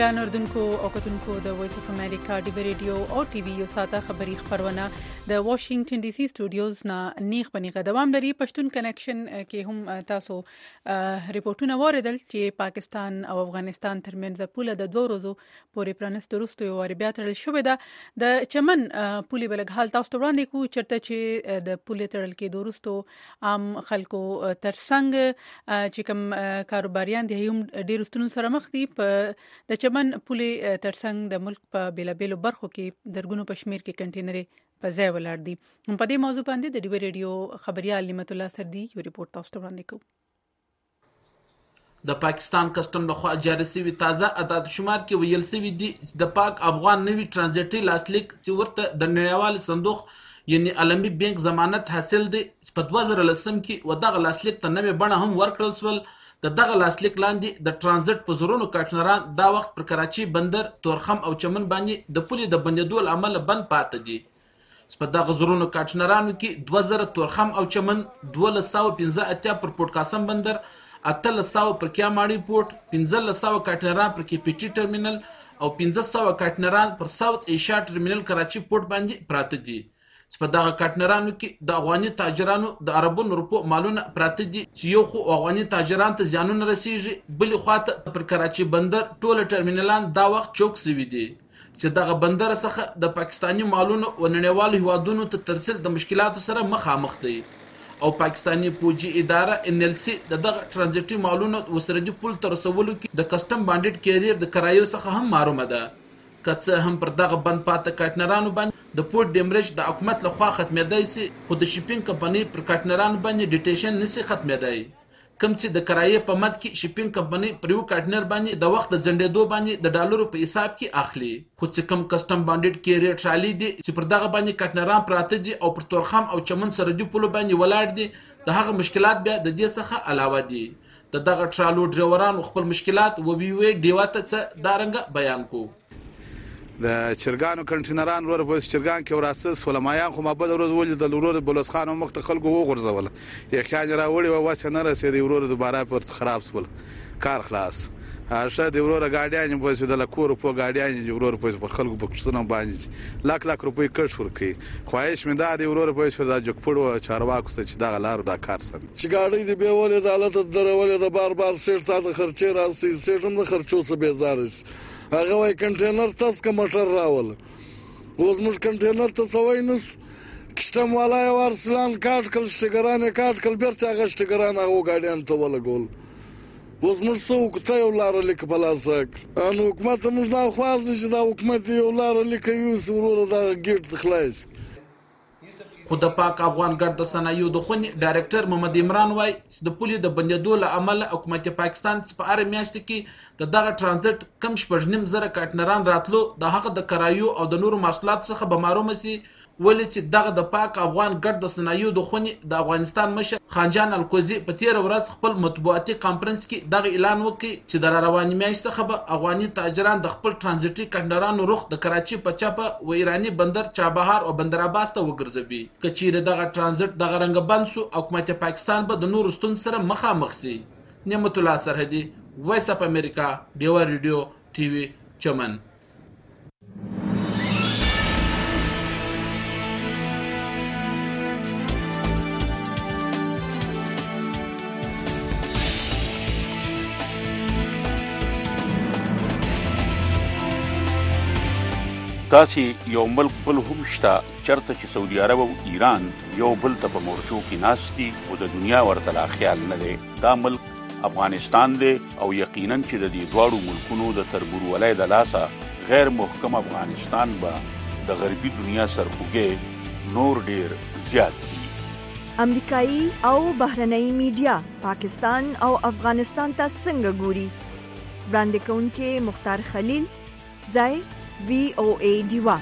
ګران اردوونکو او کتونکو د وایس اف امریکا ډیوی ریډیو او ټي وي یو ساته خبری خبرونه د واشنگټن ډي سي سټوډیوز نه نیغ پنیغه دوام لري. پښتون کنیکشن کې هم تاسو ریپورتونه واردل چې پاکستان او افغانستان ترمنځ پوله د 2 ورځو پورې پرانست وروسته یو واری بیا تړل شوې ده. د چمن پولې بلګ حال تاسو ته وړاندې کوو چرته چې د پولې تړل کې وروسته عام خلکو ترڅنګ چې کوم کاروباریان دي هم ډېر ستونزو سره مخ دي. د چمن پولې ترڅنګ د ملک په بیلابیلو برخو کې درګونو پشمیر کې کنټینرې په ځای ولاړ دي. په دې موضوع باندې د ډیوی ریډیو خبريال نعمت الله سردي یو ریپورت تاسو ته وړاندې کوو. د پاکستان کسټم لخوا جاری شوی تازه عدد شمار کې ویل شوی دی د پاک افغان نوی ترانزیټي لاسلیک چې ورته د نړیوال صندوق یعنی عالمي بانک ضمانت حاصل دی. په 2010 کې ودغه لاسلیک ته نوې بڼه هم ورکړل شول. دغه لاسلیک لاندې د ترانزیت په زورونو کارټنران دا وخت پر کراچي بندر، تورخم او چمن باندې د پولې د بندیدو لامل بند پاتې دي. په دغه زورونو کارټنرانو کې 2000 تورخم او چمن، 1215 پر پورت قاسم بندر، 1800 پر کیاماړي پورت، 1500 کارټنران پر کې پی ټي ټرمینل او 1500 کارټنران پر ساوث ایشیا ټرمینل کراچي پورت باندې پراته دي. په دغه کارټنرانو کې د افغاني تاجرانو د عربو روپو مالونه پراته دي چې یو خو افغاني تاجران ته زیانونه رسیږي، بل خواته پر کراچي بندر ټول ټرمینلان دا وخت چوک سوي دي چې دغه بندر څخه د پاکستاني مالونو و نړیوالو هیوادونو ته ترسیل د مشکلاتو سره مخامخ دي. او پاکستاني پوجي اداره NLC دغه ترانزیټي مالونو وسردي پول تر رسولو کې د کسټم بانډډ کیریر د کرایو څخه هم معلومه ده. کڅه هم پر دغه بند پاتې کارټنرانو باندې د پورت ډیمریج د حکومت لخوا ختمېدای سي، خو د شیپینګ کمپنۍ پر کارټنرانو باندې ډیټیشن نشي ختمېدای. کوم چې د کرایې په مد کې شیپینګ کمپنۍ پر یو کارټنر باندې د وخت د زندېدو باندې د ډالرو په حساب کې اخلي. خو چې کوم کسټم بانډډ کیریر ټرالي دي چې پر دغه باندې کارټنران پراته دي او پر تورخم او چمن سرحدي پولو باندې ولاړ دي، د هغه مشکلات بیا د دې څخه علاوه دي. دغه ټرالو ډرایورانو خپل مشکلات وی ډیواته څه دارنګ بیان کو. د چرګانو کنټینران ور په چرګان کې وراسس ولمایان خو مابد ورځ ولې د لورو بلوس خان مخ ته خلکو وغورځول یې خیال راوړي او واسه نه رسېدي ورور دوباره پر خراب سول کار خلاص هرڅه د ورور گاډیان په څه د لکور په گاډیان ورور په خلکو په کښتنه باندې لاک روپۍ کټ ورکي خواهش مې دا د ورور په څه د جوکپړو چارواکو څخه چې دا غلار دا کار سم چې گاډي دی به ولې د حالت درولې د بار سیټ ته خرچې راځي سیټم د خرچو څخه بیزارس هغه وای کنټینر تاس کا موټر راول اوس موږ کنټینر ته سوي نس کشتم والای ورسلان کاټ کل شټګرانه کاټ کل بیرته هغه شټګرانه او گاډیان ته ولګول اوس موږ څو کوته یو لار لیک بلاسک ان حکومت موږ دا خواز چې دا حکومت یو لار لیک یو سرور دا ګټ خلاص. خو د پاک افغان ګډ د صنایعو د خونې ډایرکټر محمد عمران وای چې د پولې د بندیدو له امله حکومت پاکستان په اړه میاشت کې دغه ترانزیت کم 8.5 کارټنران راتلو د هغه د کرایو او د نورو محصولاتو څخه به معلومه سي ولې چې دغه د پاک افغان ګډ د صنایعو د خونې د افغانستان مشر خانجان الکوزي په تیر ورځ خپل مطبوعاتي کانفرنس کې دغه اعلان وکړ چې د رواني میاشت څخه به افغاني تاجران د خپل ترانزیټي کارټنرانو رخ د کراچي په چاپه و ایرانی بندر چابهار او بندر عباس ته وګرځوي. کچېره دغه ترانزیت دغه رنګ بند سو حکومت پاکستان به د نورو ستونزو سره مخامخ سي. نعمت الله سرحدي، وایس اف امریکا، ډیوی ریډیو ټي وي، چمن. داسې یو ملک بل هم شته چرته چې سعودي عرب او ایران یو بل ته په مورچو کې ناستي او د دنیا ورته لا خیال نه دی. دا ملک افغانستان دی او یقینا چې د دې دواړو ملکونو د تربورولۍ د لاسه غیر محکم افغانستان به د غربي دنیا سرخوږی نور ډیر زیات دي. امریکایي او بهرنۍ میډیا پاکستان او افغانستان ته څنګه ګوري؟ وړاندې کوونکې مختار خلیل، ځای VOA ډیوا.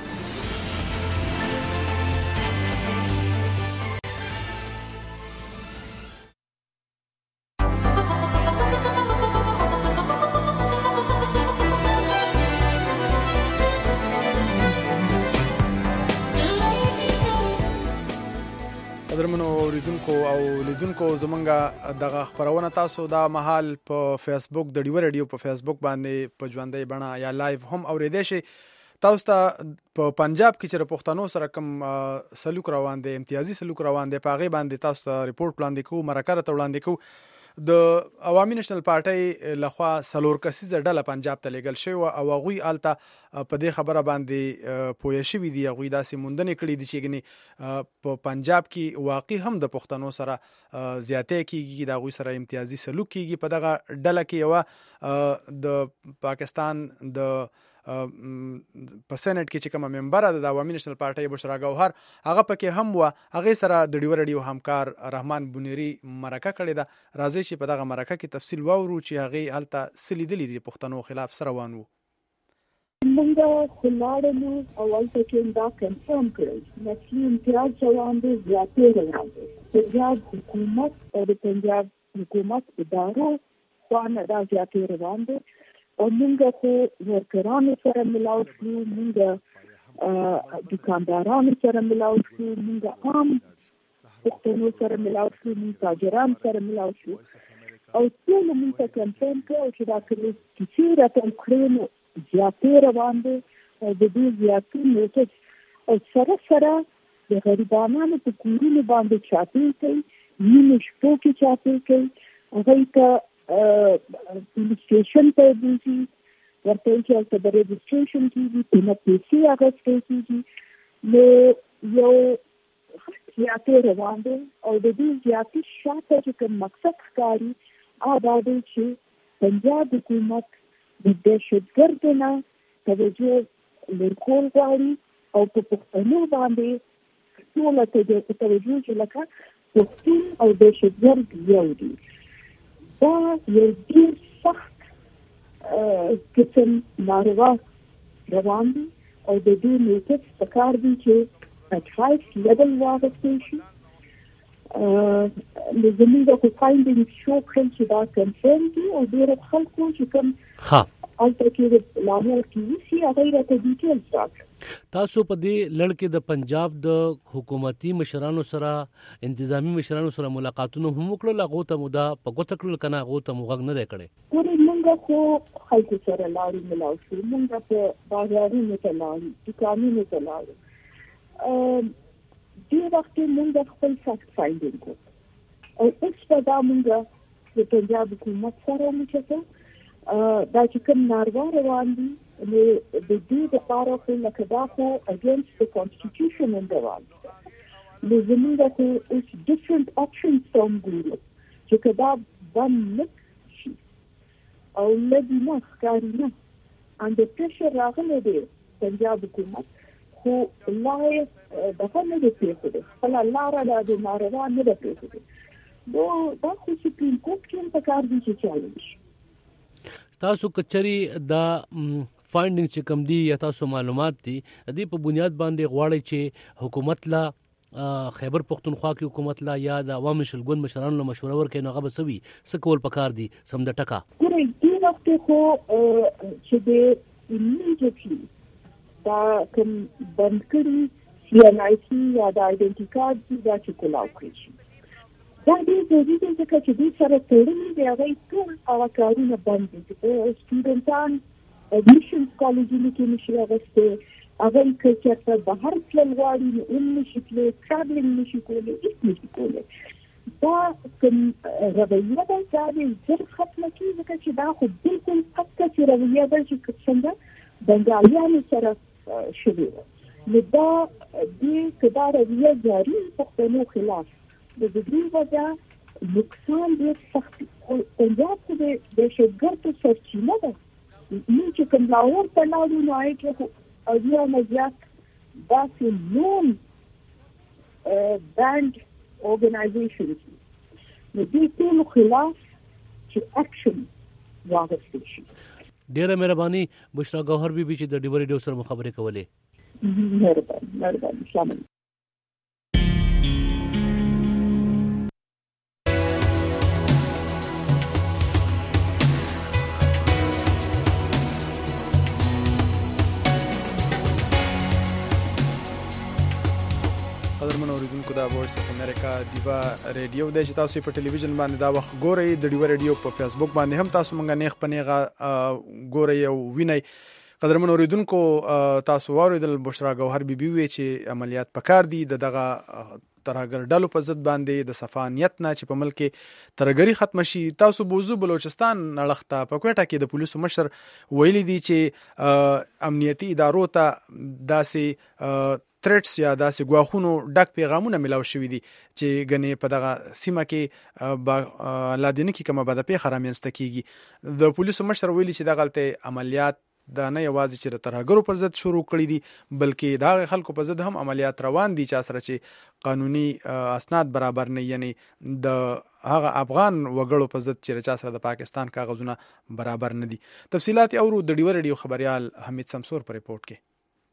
قدرمنو اوریدونکو او لیدونکو زمونږ دغه خبرونه تاسو دا مهال په فیسبوک د ډیو ریډیو په فیسبوک باندې په ژوندۍ بڼه یا لایو هم اوریدئ شئ. تاسو ته په پنجاب کې چې پښتنو سره کوم سلوک روان دی، امتیازي سلوک روان دی، په هغې باندې تاسو ته ریپورټ وړاندې کوو، مرکه راته وړاندې کوو. د عوامي نېشنل پارټۍ لخوا 4 کسیزه ډله پنجاب ته لیږل شوې او هغوی هلته په دې خبره باندې پوه شوي دي. هغوی داسې موندنې کړي دي چې ګنې په پنجاب کې واقع هم د پښتنو سره زیاتی کېږي، د هغوی سره امتیازي سلوک کېږي. په دغه ډله کې یوه د پاکستان د په سېنټ کې چې کومه ممبره ده د عوامي نېشنل پارټۍ بشرا ګوهر، هغه پکې هم وه. هغې سره د ډیو ریډیو همکار رحمان بونیري مرکه کړې ده. راځئ چې په دغه مرکه کې تفصیل واورو چې هغې هلته څه لیدلي دي پښتنو خلاف څه روان وو. موږ خو لاړلو او هلته کې دا کنفرم کړل نسلي امتیاز روان دی، زیاتې روان دی. پنجاب حکومت او د پنجاب حکومت ادارو خوا نه دا زیاتې روان دی. او موږ خو ورکرانو سره ملاو شو، موږ دکاندارانو سره ملاو شو، موږ عام پښتنو سره ملاو شو، موږ تاجران سره ملاو شو او ټول موږ ته کنفرم کړو چې دا کیسې راته وکړې نو زیاتې روان دی او د دې زیاتې نوټس او سره د غریبانو په کورونو باندې چاپې کوي، نیمې شپو کې چاپې کوي. هغوی ته پولیس سټیشن ته بوځي، ورته چې هلته د رجسټریشن کېږي، پنه پیسې اخیستل کېږي. نو یو زیاتې روان دی او د دې زیاتې شاته چې کوم مقصد ښکاري هغه دا دی چې پنجاب حکومت د دهشتګردو نه توجه لرکول غواړي او په پښتنو باندې ټوله توجه چې لکه پښتون او دهشتګرد یو دي. دا یو ډېر سخت قسم ناروا روان دي او د دې نوټس پکار دي چې اټرایس لیول واغستل شي. زموږ خو فایندینګ شو کړل چې دا کنفرم دي او ډېرو خلکو چې کوم هلته کې د لاهور کې اوسي هغوی راته ډیټیلز راکړل. تاسو په دې لړ کې د پنجاب د حکومتي مشرانو سره، انتظامی مشرانو سره ملاقاتونه هم وکړل؟ هغو ته مو دا په ګوته کړل که نه هغو ته مو غږ نه دی کړی؟ ګورئ موږ خو خلکو سره لاړو ملاو شو، موږ په بازارونو ته لاړو، دوکانونو ته لاړو. دې وخت کې موږ خپل فیکټ فایندینګ وکړو او اوس په دا موږ د پنجاب حکومت سره وموچتو دا چې کوم ناروا روان دي نو د دې دپاره خو لکه دا خو اګینسټ د کانسټیټیوشن هم روان دي. نو زموږ خو اوس ډفرنټ اپشنز ته هم ګورو چې که دا بند نه شي او لږ نه ښکاري نه انډر پریشر راغلی دی پنجاب حکومت خو لا یې دغه نه دی پرېښودی، خپله لاره دا د ناروا نه ده پرېښودې. نو دا خو سپریم کورټ کې هم پکار دي چې چالو شي. تاسو کچري دا فایندینګ چې کوم دي یا تاسو معلومات دي د دې په بنیاد باندې غواړئ چې حکومت لا خیبر پختونخوا کې حکومت لا یا د عوام نېشنل ګوند مشرانو له مشوره ورکوي نو هغه به څه وي، څه کول پکار دي سم د ټکه؟ ګورئ دې وخت کې خو چې د ایمیډیټلی دا کوم بند کړي CNIC یا د آیډنټي کارډ دي دا چې کولاو کړي شي. دا ډېر ضروري دی ځکه چې دوی سره تړلي دي هغوی ټول هغه کارونه بند دي. سټوډنټان اډمیشنز کالجونو کې نشي اخیستی، هغوی که چېرته بهر تلل غواړي نو هم نشي تللی، ټرافلینګ نشي کولی، هېڅ نشي کولی. دا کوم رویه ده دا دې ژر ختمه کړي ځکه چې دا خو بلکل پکه چې رویه ده چې څنګه بنګالیانو سره شوې وه. نو دا دې که دا رویه جاري پښتنو خلاف د دې وجه نقصان ډېر سخت دی. پنجاب خو د دهشتګردو سرچینه ده. موږ چې کوم لاهور ته لاړو نو هغې کې خو اویا نه زیات داسې نون بینډ ارګنایزیشنز دي. نو دې ټولو خلاف چې اکشن واخیستل شي. ډېره مهرباني بشرا ګوهر بي چې د ډیو ریډیو سره مو خبرې کولې. مهرباني. السلام علیکم. اوریدونکو دا وایس اف امریکا دیوا ریډیو د چې تاسو په ټلویزیون باندې دا وخت ګورئ د دیوا ریډیو په فیسبوک باندې هم تاسو مونږه نیغ پنیغه ګورئ او وینئ. قدرمن اوریدونکو تاسو واوریدل بشرا ګوهر بیبي وی چې عملیات پکار دي دغه ترهګر ډلو په ضد باندې د صفانیت نه چې په ملک کې ترهګری ختم شي. تاسو بوزو بلوچستان نړخته په کوټه کې د پولیسو مشر ویلي دي چې امنیتي ادارو ته داسې تریټس یا داسې ګواښونو ډک پیغامونه ملاو شوي دي چې ګنې په دغه سیمه کې لادینه کې کومه بده پیښه رامنځته کیږي. د پولیسو مشر ویلي چې دغه عملیات دا نه یوازې چې د ترهګرو پر ضد شروع کړي دي بلکې د خلکو په ضد هم عملیات روان دي چې سره چې قانوني اسناد برابر نه یعنی د هغه افغان وګړو په ضد چې سره د پاکستان کاغذونه برابر نه دي. تفصيلات اورو د ډیور ریډیو خبريال حمید سمسور پر ریپورت کې.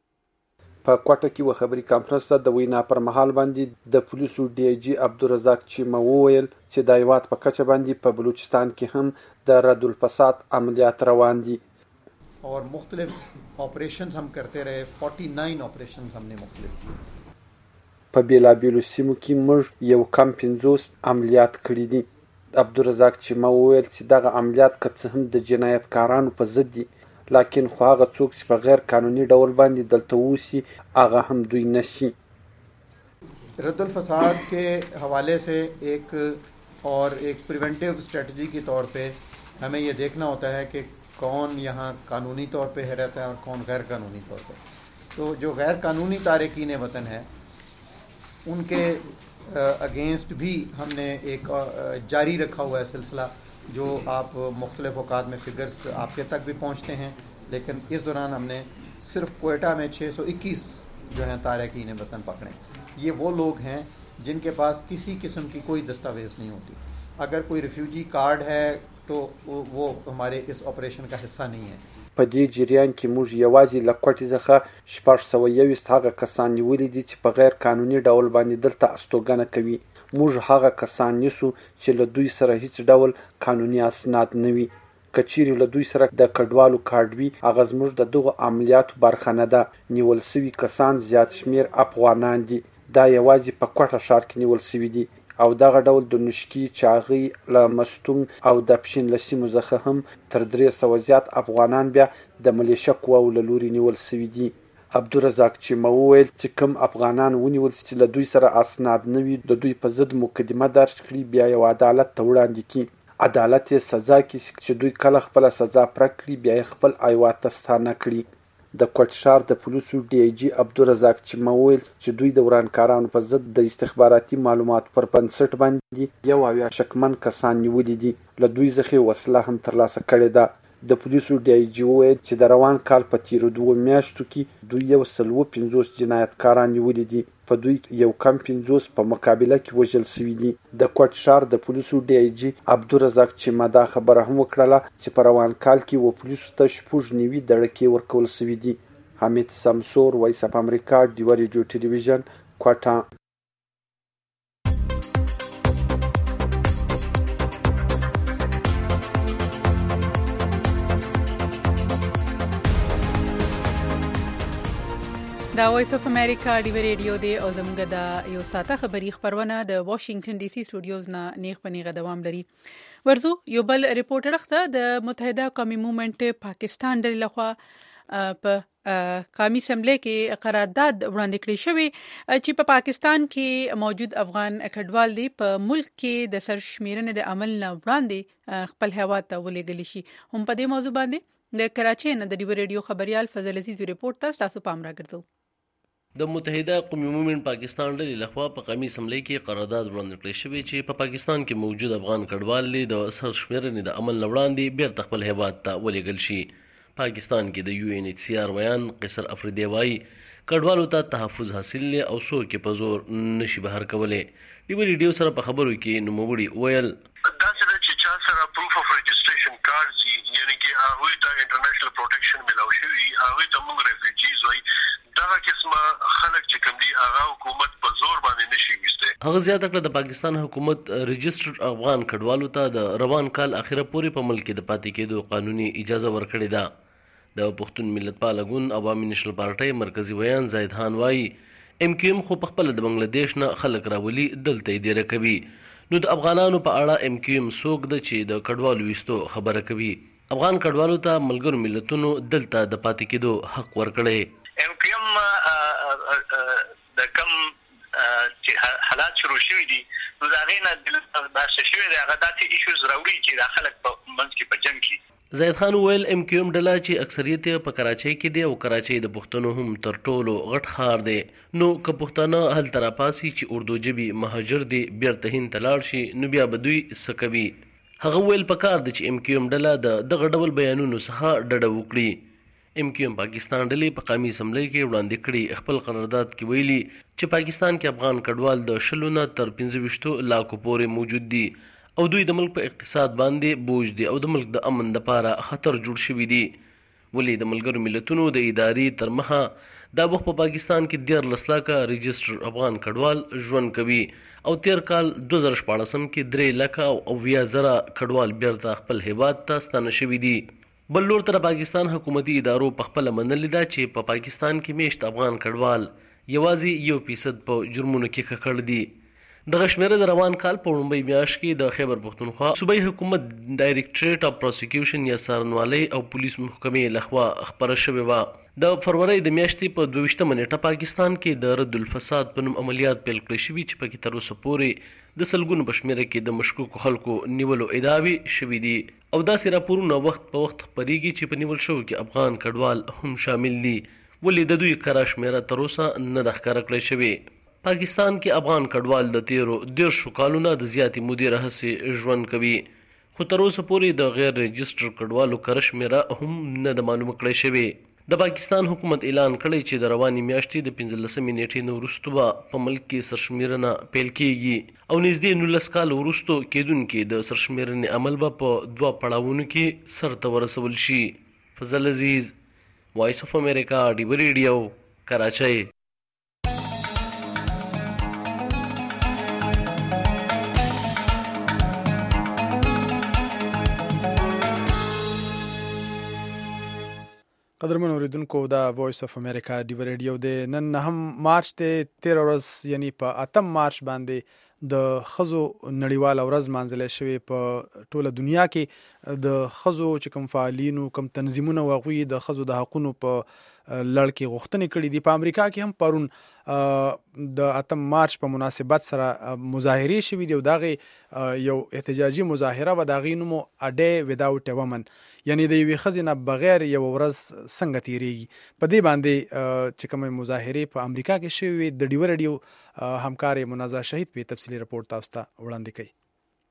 په کوټه کې و خبري کانفرنس ته د وینا پر مهال باندې د پولیسو ډي آی جی عبدالرزاق چیمه وویل چې د هیواد په کچه باندې په بلوچستان کې هم د رد الفساد عملیات روان دي और मुख्तलिफ ऑपरेशंस हम करते रहे. 49 ऑपरेशंस हमने मुख्तलिफ किए. په بیلابیلو سیمو کې موږ یو کم 50 عملیات کړي دي. عبدالرزاق چیمه وویل چې دغه عملیات که څه هم د جنایتکارانو په ضد دي لیکن خو هغه څوک چې په غیر قانوني ډول باندې دلته اوسي هغه هم دوی نشي. रद्द الفساد के हवाले से एक और एक प्रिवेंटिव स्ट्रेटजी के तौर पे हमें ये देखना होता है कि कौन यहाँ कानूनी तौर पे है रहता है और कौन गैर कानूनी तौर पे. तो जो गैर कानूनी तारकीन वतन है उनके अगेंस्ट भी हमने एक जारी रखा हुआ है सिलसिला जो आप मुख्तलिफ औकात में फिगर्स आपके तक भी पहुँचते हैं. लेकिन इस दौरान हमने सिर्फ कोयटा में 621 जो हैं तारकीन वतन पकड़े. ये वो लोग हैं जिनके पास किसी किस्म की कोई दस्तावेज़ नहीं होती. अगर कोई रिफ्यूजी कार्ड है तो वो हमारे इस ऑपरेशन का हिस्सा नहीं है. په دې جریان کې موږ یوازې له کوټې څخه 621 هغه کسان نیولي دي چې په غیر قانوني ډول باندې دلته استوګنه کوي. موږ هغه کسان نیسو چې له دوی سره هیڅ ډول قانوني اسناد نه وي. که چیرې له دوی سره د کډوالو کارډ وي هغه زموږ د دغو عملیاتو برخه نه ده. نیول سوي کسان زیات شمیر افغانان دي. دا یوازې په کوټه ښار کې نیول سوي دي او دغه ډول د نشکی چاغي له مستون او د پښین لسیمو څخه هم تر 300 زیات افغانان بیا د ملیشه قواو له لوري نیول سوي دي. عبدالرزاق چیمه وویل چې کوم افغانان ونیول چې له دوی سره اسناد نه وي د دوی په ضد مقدمه درج کړي بیا یو عدالت ته وړاندې کړي. عدالت یې سزا کړي چې دوی کله خپل سزا پوره کړي بیا یې خپل هیواد ته ستانه کړي. د کوټ ښار د پولیسو ډي آی جی عبدالرزاق چیمه وویل چې دوی د ورانکارانو په ضد د استخباراتي معلوماتو پر بنسټ باندې 1 شکمن کسان نیولي دي. له دوی څخه وسله هم ترلاسه کړې ده. د پولیسو ډي آی جی وویل چې د روان کال په تیرو 2 میاشتو کې دوی 150 جنایتکاران نیولي دي. په دوی یو کم 50 په مقابله کې وژل شوي دي. د کوټ ښار د پولیسو ډي آی جی عبدالرزاق چیمه دا خبره هم وکړله چې په روان کال کې و پولیسو ته 90 دړکې ورکول شوي دي. حمید سمسور، وایس اف امریکا، ډیوا ریډیو ټلویزیون، کوټه. دا وایس اف امریکا ډیو ریډیو دی او زموږ د یو ساته خبری خبرونه د واشنگټن ډي سي سټوډیوز نه نیغ پنیغه دوام لري. ورزو یو بل ریپورټر اخته د متحده قومي موومېنټ پاکستان د لخوا په قومي اسمبلی کې قرارداد وړاندې کړی شوی چې په پاکستان کې موجود افغان کډوال دی په ملک کې د سرشمیرنې د عمل نه وړاندې خپل هیواد ته ولېږل شي. هم په دې موضوع باندې د کراچۍ نه د ډیو ریډیو خبريال فضل عزیز ریپورټ تاسو پام راګرځو. د متحده قومي موومېنټ پاکستان ډلې لخوا په قومي اسمبلی کې قرارداد وړاندې کړی شوی چې په پاکستان کې موجود افغان کډوال د سرشمیرنې د عمل نه وړاندې بیرته خپل هیواد ته ولېږل شي. پاکستان کې د یو ان ایچ سی آر ویان قیصر افریدی وایي کډوالو ته تحفظ حاصل لې او څوک یې په زور نشي بهر کولی. ډیو ریډیو سره په خبرو کې نوموړي ویل داسې ده چې چا سره پروف اف رجسټریشن کارډ وي یعنې کې هغوی ته انټرنیشنل پروټیکشن میلاو شوي هغوی ته موږ ریفیوجیز وایي. دغه قسمه خلک چې کوم دي هغه حکومت په زور باندې نشي ویستی. هغه زیاته کړه د پاکستان حکومت رجسټرډ افغان کډوالو ته د روان کال اخیره پورې په ملک کې د پاتې کېدو قانوني اجازه ورکړې ده. د پښتون ملتپال ګوند عوامي نېشنل پارټۍ مرکزی ویان زاهد خان وایي ام کیو ام خو په خپل د بنگلاديش نه خلک راولي دلته یې ډیره کوي. نو د افغانانو په اړه ام کیو ام څوک د چې د کډوالو وستو خبره کوي. افغان کډوالو ته ملګرو ملتونو دلته د پاتې کېدو حق ورکړي. ام کیو ام د کم چې حالات شروع شوي دي نو دا غینه د باسه شوی دی هغه داسې ایشوز راوړي چې د خلک په منځ کې په جنګ کې. زید خان ویل ام کیو ام ډله چې اکثریت په کراچۍ کې دی او کراچۍ د پښتنو هم تر ټولو غټ ښار دی. نو که پښتانه هلته راپاسي چې اردو ژبې مهاجر دي بیرته هند ته لاړ شي نو بیا به دوی څه کوي. هغه ویل پکار دی چې ام کیو ام ډله د دغه ډول بیانونو څخه ډډه وکړي. ام کیو ام پاکستان ډلې په قومي اسمبلی کې وړاندې کړي خپل قرارداد کې ویلي چې پاکستان کې افغان کډوال د 20 نه تر 25 لاکو پورې موجود دي او دوی د ملک په اقتصاد باندې بوج دي او د ملک د امن لپاره خطر جوړ شوی دي. ولې د ملګرو ملتونو د ادارې تر مخه دا وخت په پاکستان کې 13 لکه رجسټر افغان کډوال ژوند کوي او تیر کال 2014 کې 3 لکه او 20,000 کډوال بیرته خپل هیواد ته ستانه شوي دي. بل لور تر پاکستان حکومتي ادارو په خپل منلې ده چې په پاکستان کې میشت افغان کډوال یوازې 1% په جرمونو کې ککړ دي. دغه شمیره د روان کال په لومړۍ میاشت کې د خیبر پښتونخوا صوبایي حکومت ډایریکټریټ اف پروسیکیوشن یا څارنوالۍ او پولیس محکمې لخوا خبره شوې وه. د فروری د میاشتې په 22 نیټه پاکستان کې د رد الفساد په نوم عملیات پیل کړی شوي چې پکې تر اوسه پورې د سلګونو په شمیره کې د مشکوکو خلکو نیولو ادعاوې شوي دي او داسې راپورونه وخت په وخت خپریږي چې په نیول شوو کې افغان کډوال هم شامل دي. ولې د دوی کره شمیره تر اوسه نه ده ښکاره کړی شوې. پاکستان کې افغان کډوال د تیرو 10 کالونو د زیاتې مودې راهیسې ژوند کوي خو تر اوسه پورې د غیر رجسټر کډوالو کره شمیره هم نه ده معلومه کړی شوې. د پاکستان حکومت اعلان کړی چې د روانې میاشتې د 15 نیټې نه وروسته به په ملک کې سرشمیرنه پیل کیږي او نږدې 19 کال وروسته کېدونکي د سرشمیرنې عمل به په 2 پړاوونو کې سرته ورسول شي. فضل عزیز، وایس اف امریکا، ډیو ریډیو، کراچۍ. قدرمن اوریدونکو دا وایس اف امریکا ډیو ریډیو دی. نن 9 مارچ ته 13 ورځ یعنی په 8 مارچ باندې د خزو نړیوال ورځ مانځل شوی په ټوله دنیا کې د خزو چې کوم فعالینو کوم تنظیمونه واغوي د خزو د حقوقو په لړ کې غوښتنې کړې دي. په امریکا کې هم پرون د 8 مارچ په مناسبت سره مظاهرې شوې دي او دغه یو احتجاجي مظاهره و دغه نوم ا ډے وداوټ ا ومن یعنی د یوې ښځې نه بغیر یو ورځ څنګه تیریږي. په دې باندې چې کومه مظاهرې په امریکا کې شوې د ډیو ریډیو همکار منازع شهید په تفصیلی رپورت تاسو ته وړاندې کوي.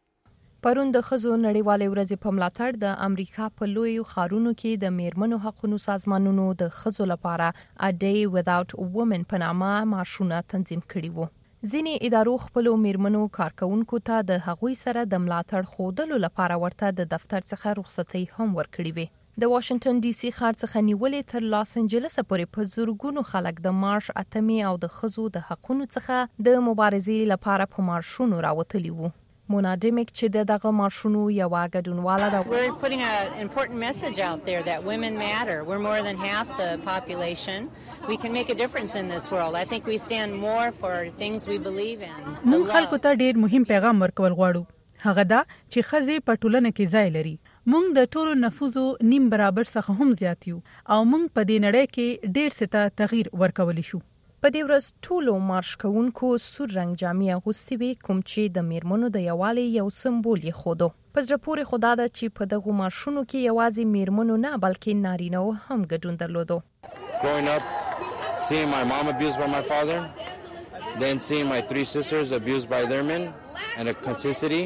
پرون د خزو نړیوالې ورځې په ملاتړ د امریکا په لویو ښارونو کې د میرمنو حقوقو سازمانونو د خزو لپاره ا ډے وداوټ وومن په نامه مارشونه تنظیم کړي وو. ځینې ادارو خپل میرمنو کارکونکو ته د هغوی سره د ملاتړ ښودلو لپاره ورته د دفتر څخه رخصتي هم ورکړي وي. د واشنگټن ډي سي ښار څخه نیولې تر لاس انجلس پورې په زورګونو خلک د مارش اتمې او د خزو د حقوقو څخه د مبارزې لپاره په مارشونو راوتلي وو. مونا ډیمک چې دغه مارشونو یو ګډونواله ده. We're putting an important message out there that women matter. We're more than half the population. We can make a difference in this world. I think we stand more for things we believe in. موږ خلکو ته ډیر مهم پیغام ورکول غواړو. هغه دا چې ښځې په ټولنه کې ځای لري. موږ د ټولو نفوذو نیم برابر څخه هم زیات یو او موږ په دې نړۍ کې ډیر څه ته تغییر ورکولی شو. په دې ورځ ټولو مارش کوونکو سور رنګ جامې اغوستې وې کوم چې د میرمنو د یووالي یو سمبول یې ښوده. په زړه پورې خو دا ده چې په دغو مارشونو کې یوازې میرمنو نه بلکې نارینه هم ګډون درلودو. Growing up, seeing my mom abused by my father, then seeing my 3 sisters abused by their men, and a consistency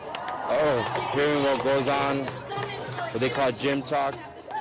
of hearing what goes on, what they call gym talk.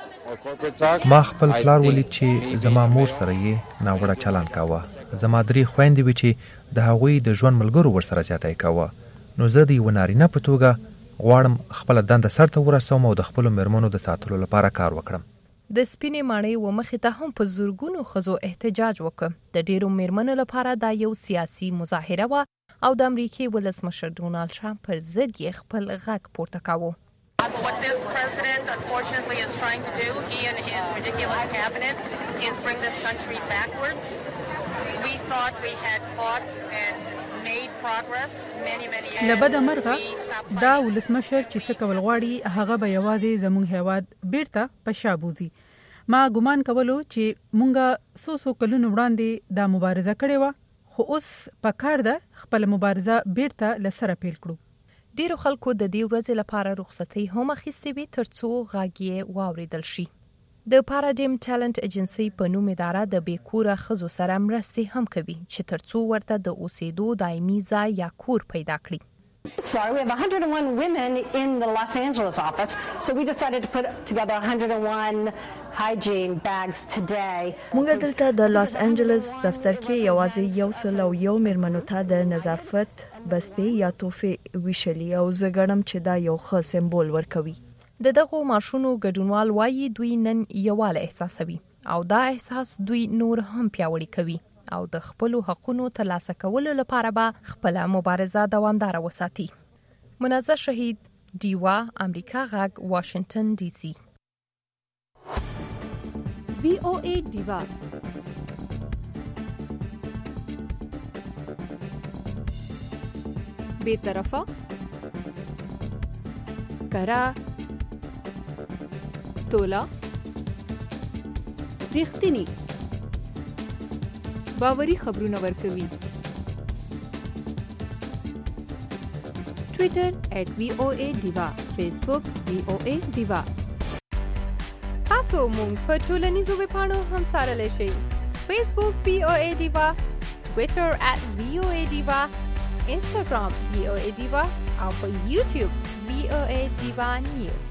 ما خپل پلار ولید چې زما مور سره یې ناوړه چلند کاوه. زما 3 خويندې وې چې د هغوی د ژوند ملګرو ورسره زیاتی کاوه. نو زه د یو نارینه په توګه غواړم خپل دنده سرته ورسوم او د خپل میرمنو د ساتلو لپاره کار وکړم. د سپینې ماڼۍ و مخې ته هم په زورګونو خزو احتجاج وکړ. د ډیرو میرمنو لپاره دا یو سیاسي مظاهره و او د امریکای ولسمشر ډونالد ټرمپ پر ضد یې خپل غږ پورته کاوه. What this president unfortunately is trying to do, he and his ridiculous cabinet, is bring this country backwards. we thought we had fought and made progress many لبد مرغه دا ولسمشر چې څه کول غواړي هغه به یوازې زموږ هیواد بیرته په شا بوزي. ما ګمان کولو چې مونږه څو کلونو وړاندې دا مبارزه کړې وه، خو اوس پکار ده خپل مبارزه بیرته له سره پیل کړو. ډیرو خلکو د دې ورځې لپاره رخصتۍ هم اخیستې وي ترڅو غږ یې واوریدل شي. د پاراډایم ټالنت ایجنسی په نوم اداره د بیکوره ښځو سره مرستې هم کوي چې ترڅو ورته د اوسېدو دایمي ځای یا کور پیدا کړي. Sorry, we have 101 women in the Los Angeles office, so we decided to put together 101 hygiene bags today. موږ دلته د لاس انجلس دفتر کې یوازې 101 میرمنو ته د نظافت بستې یا تحفې ویشلې او زه ګڼم چې دا یو ښه سمبول ورکوي. د دغو مارشونو ګډونوال وایي دوی نن یووالی احساسوي او دا احساس دوی نور هم پیاوړي کوي او د خپلو حقونو ترلاسه کولو لپاره به خپله مبارزه دوامداره وساتي. منازه شهید، ډیوا، امریکا غږ، واشنگټن ډي سي. VOA ډیوا بے طرفه کرا تولا ریښتینی باوري خبرونه ورکوي. ټویټر @VOA Diva، فیسبوک VOA Diva. تاسو مونږ په ټولنیزو ویبپاڼو هم سره شئ. فیسبوک VOA Diva، ټویټر @VOA Diva، انستګرام VOA Diva او په یوټیوب VOA Diva News.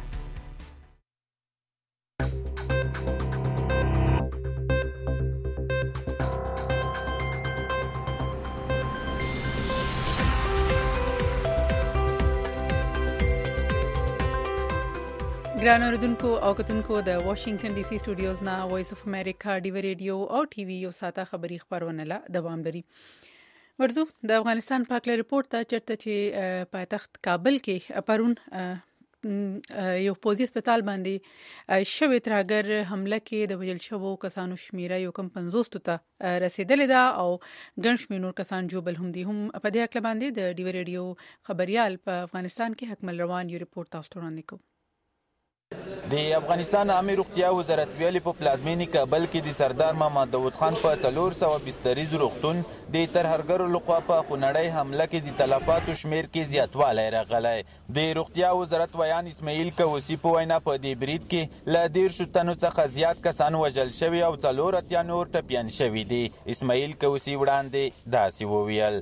ګران اوریدونکو او کتونکو د واشنگټن ډي سي سټوډیوز نه وایس اف امریکا ډیو ریډیو او ټي وي یو ساته خبری خبرونه لا دوام لري. ورځو د افغانستان پاکله ریپورت ته چرته چې پایتخت کابل کې پرون یو پوزي هسپتال باندې شوې ترهګر حمله کې د وژل شوو کسانو شمیره یو کم 50 ته رسیدلې ده او ګڼ شمېر نور کسان جوبل هم دي. هم په دې اړه باندې د ډیو ریډیو خبريال په افغانستان کې حکمل روان یو ریپورت تاسو ته وړاندې کوم. د افغانستان عامه روغتیا وزارت ویلي په پلازمینی کابل کې د سردار محمد داود خان په 400 بستریز روغتون د ترهګرو لخوا په خونړۍ حمله کې د تلفاتو شمیر کې زیاتوالی راغلی. د روغتیا وزارت ویان اسماعیل کوسی په وینا په دې برید کې له 1.5 تنو څخه زیات کسان وژل شوي او 4 نور ټپیان شوي دي. اسماعیل کوسی وړاندې داسې وویل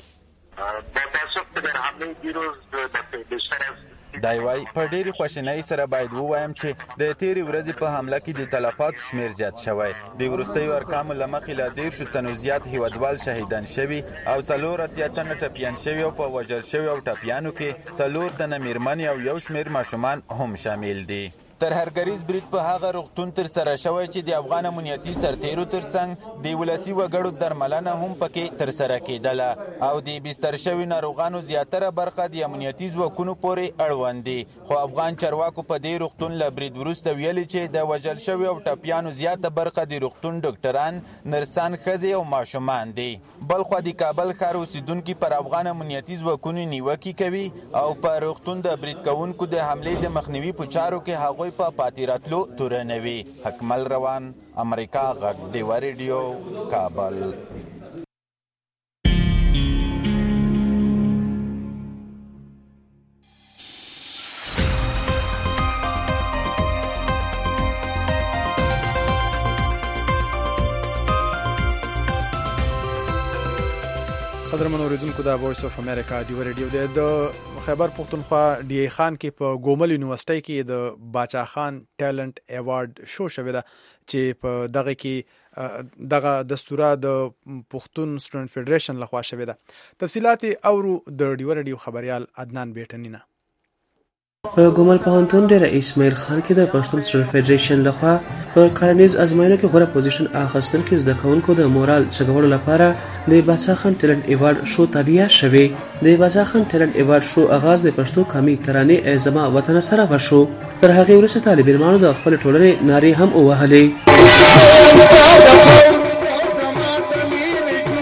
دای وای په ډېری خوشنۍ سره باید ووایم چې د تیرې ورځې په حمله کې د تلفاتو شمیر زیات شوی. د وروستیو ارقامو له مخې له 1.5 تنو زیات هیوادوال شهیدان شوي او 4 تنه ټپیان شوي او په وژل شوي او ټپیانو کې 4 تنه میرمنې او یو شمیر ماشومان هم شامل دي. ترهګریز برید په هغه روغتون تر سره شوی چې د افغان امنیتي سرتیرو ترڅنګ د ولسی وګړو درملنه هم پکې تر سره کېدله او د بستر شوي ناروغانو زیاتره برخه د امنیتي ځواکونو پورې اړوند دي. خو افغان چارواکو په دې روغتون له برید وروسته ویلي چې د وژل شوي او ټپیانو زیاته برخه د روغتون ډاکټران، نرسان، ښځې او ماشومان دي. بلخوا د کابل ښار اوسیدونکي پر افغان امنیتي ځواکونو نیوکې کوي او په روغتون د برید کوونکو د حملې د مخنیوي په چارو کې هغوی په پاتې راتلو تورنوي. حکمل روان، امریکا غږ، ډیوا ریډیو، کابل. قدرمن اوریدونکو د وایس اف امریکا ډیو ریډیو د خیبر پختونخوا ډی ای خان کې په ګومل یونیورسيټي کې د باچا خان ټیلنت ایوارډ شو شوې ده چې په دغه کې دغه دستوره د پښتون سټوډنټ فدریشن لخوا شوې ده. تفصيلات اورو د ډیو ریډیو خبريال عدنان بیٹنینا. په ګومل پوهنتون د رئیس اسماعیل خان کې د پښتون سټوډنټ فدریشن لخوا په کارنیز ازموینو کې غوره پوزیشن اخیستل کې زده کوونکو د مورال څګولو لپاره د باچا خان ټیلنت ایوارډ شو تابع شوی. د باچا خان ټیلنت ایوارډ شو آغاز د پښتو قومي ترانې ازما وطن سره وشو. تر هغه وروسته طالب علمانو د خپل ټولنې نارې هم ووهلې.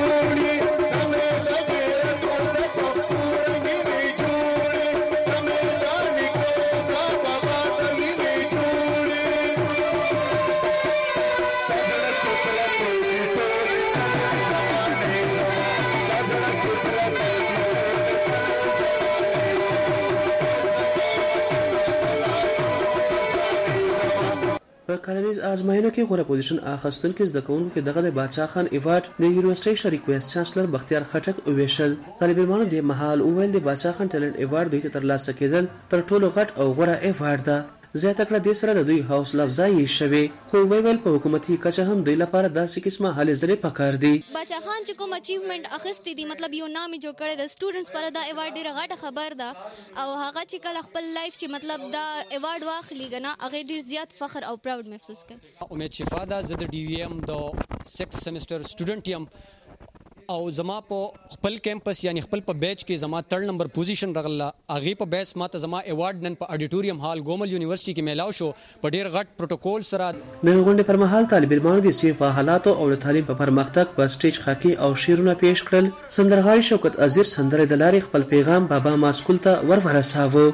په کالنیز آزمایښتونو کې غوره پوزیشن اخیستونکو زده کوونکو کې دغه د باچا خان ایوارډ د یونیورسيټي شریک وایس چانسلر بختیار خټک ویشل. طالب علمانو د مهال اویل د باچا خان ټیلنټ ایوارډ دوی ته ترلاسه کېدل تر ټولو غټ او غوره ایوارډ ده. زیاته کړه د سره د دوی حوصله افزایي شوی، خو ویل په حکومتي کچه هم دوی لپاره داسې قسمه هلې ځلې پکار دي. باچا خان چې کوم اچیومنٹ اخیستی دي، مطلب یو نام جوړ کړی د سټوډنټس پر دا ایوارډ ډیره غټه خبر ده، او هغه چې کله خپل لایف چې مطلب دا ایوارډ واخلي کنه هغه ډیر زیات فخر او پراود محسوس کوي. امید شفا ده، زه د ډي وی ام د 6 سیمستر سټوډنټ یم او زما په خپل کیمپس یعنی خپل په بیچ کې زما 3 نمبر پوزیشن رغله. اغه په بیس ماته زما ایوارډ نن په اډیټوریم هال ګومل یونیورسيټي کې میلاو شو په ډیر غټ پروتوکول سره. د غونډې پر مهال طالب علمانو د سیمې په حالاتو او د تعلیم په پرمختګ په سټیج خاکي او شیرونه پیش کړل. سندرغاړي شوکت عزیر سندره د لارې خپل پیغام بابا ماسکول ته ورساوه.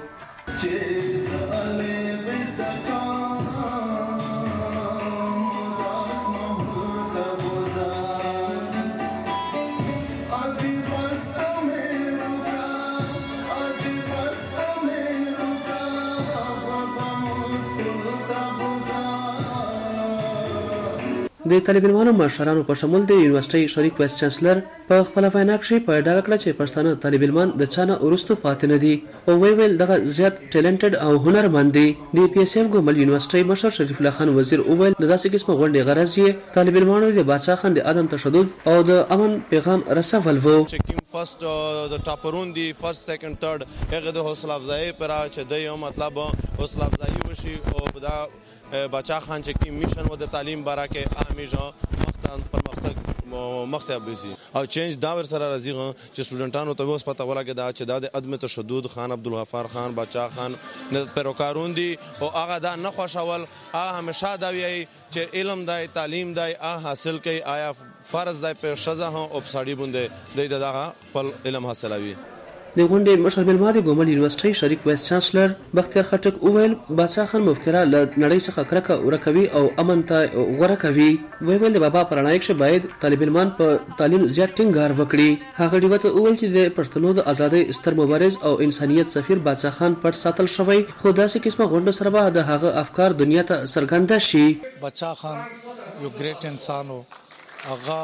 د طالب علمانو مشرانو په شمول د یونیورسيټي شریک وایس چانسلر په خپل وینا کې په ډاګه کړه چې پښتانه طالب علمان د چانه ورستو پاتې نه دي او ویل دغه زیات ټیلنټډ او هنرمند دي. د پی اس اف ګومل یونیورسيټي مشر شریف الله خان وزیر ویل د داسې قسمه غونډې غرض یې طالب علمانو د باچا خان د عدم تشدد او د امن پیغام رسول وو. فرست د ټاپرون دی فرست سیکنډ تھرد هغه د حوصله افزایی پر چې د یو مطلب حوصله افزایی وشي او دا باچا خان چې کی میشن و د تعلیم بارا کې امیجه مختن پرمختګ مختب بيسي او چینج دا ور سره راځي چې سټوډنټانو ته اوس پته ولګي دا چې د عدم تشدد خان عبدالغفار خان باچا خان پیروکارون دي او هغه دا نه خوشاول هغه همیشه دا وی چې علم دای تعلیم دای حاصل کوي آیا فرض دای په شزه او پساړي بوندې د دغه خپل علم حاصلوي. د غونډې مشر ملما د ګومل یونیورسيټي شریک وایس چانسلر بختیار خټک وویل باچا خان مفکره له نړۍ څخه کرکه ورکوي او امن ته غوره کوي. ویل د بابا پرانایک شه باید طالب علمان په تعلیم زیات ټینګار وکړي. هغه دیوته وویل چې د پښتنو د ازادۍ ستر مبارز او انسانيت سفیر باچا خان پټ ساتل شوی، خو داسې قسمه غونډه سره به د هغه افکار دنیا ته څرګنده شي. باچا خان یو ګریټ انسان و، هغه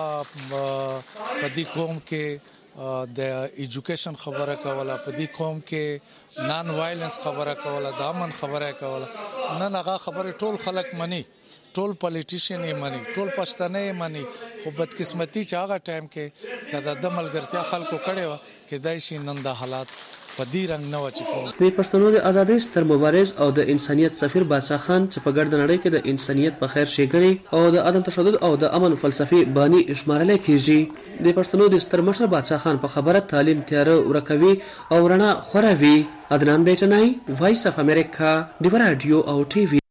په دې قوم کې د ایجوکیشن خبره کوله، په دې قوم کې نان وایلنس خبره کوله، د امن خبره کوله. نن هغه خبره ټول خلک مني، ټول پالیټیشن یې مني، ټول پښتانه یې مني، خو بدقسمتي چې هغه ټایم کې کله د ملګرتیا خلکو کړي و کې دای شي نن د حالات په دې رنګ نه و چې د پښتنو د ازادۍ ستر مبارز او د انسانيت سفیر باچا خان چې په ګرد نړۍ کې د انسانيت په خیر شيګړي او د عدم تشدد او د امن فلسفي بانی شمارل کیږي. د پښتنو د ستر مشر باچا خان په خبره تعلیم تیار ورکوي او رڼا خوروي. عدنان بیٹنای، وایس اف امریکا، ډیو رادیو او ټي وي.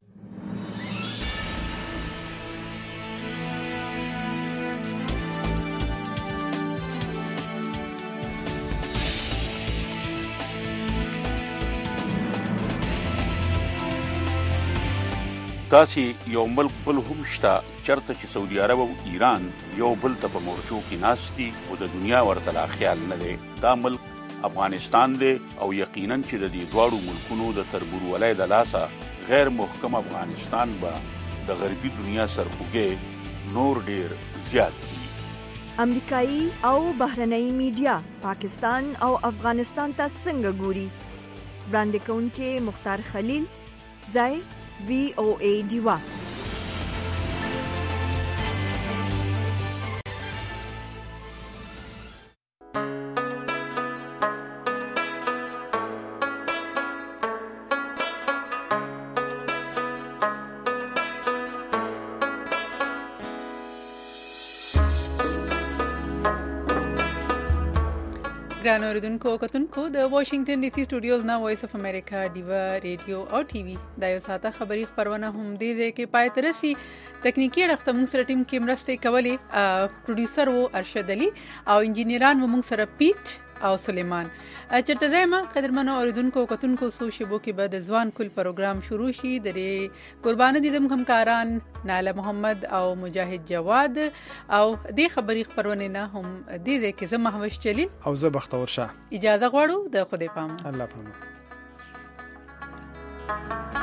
داسې یو ملک بل هم شته چرته چې سعودي عرب او ایران یو بل ته په مورچو کې ناستي او د دنیا ورته لا خیال نه دی. دا ملک افغانستان دی او یقینا چې د دې دواړو ملکونو د تربورولۍ د لاسه غیر محکم افغانستان به د غربي دنیا سرخوږی نور ډیر زیات دي. امریکایي او بهرنۍ میډیا پاکستان او افغانستان ته څنګه ګوري؟ وړاندې کوونکې مختار خلیل، ځای VOA ډیوا. ګران اوریدونکو کتونکو د واشنگټن ډي سي سټوډیوز نه وایس اف امریکا ډیوا ریډیو او ټي وي دا یو ساته خبری خبرونه هم دي چې پای ترسي تکنیکی اړخته موږ سره ټیم کې مرسته کوي. پروډوسر وو ارشد علي او انجینران موږ سره پیټ او سلیمان. چرته زما قدرمنو اوریدونکو کتونکو سو شبو کې بعد ځوان کل پروګرام شروع شي. د قربانه دي زموږ همکاران ناله محمد او مجاهد جواد او د خبری خبرونه نه هم دي چې زما هوش چلی او زه بختور شاه. اجازه غواړو د خدای پامه. الله پامه.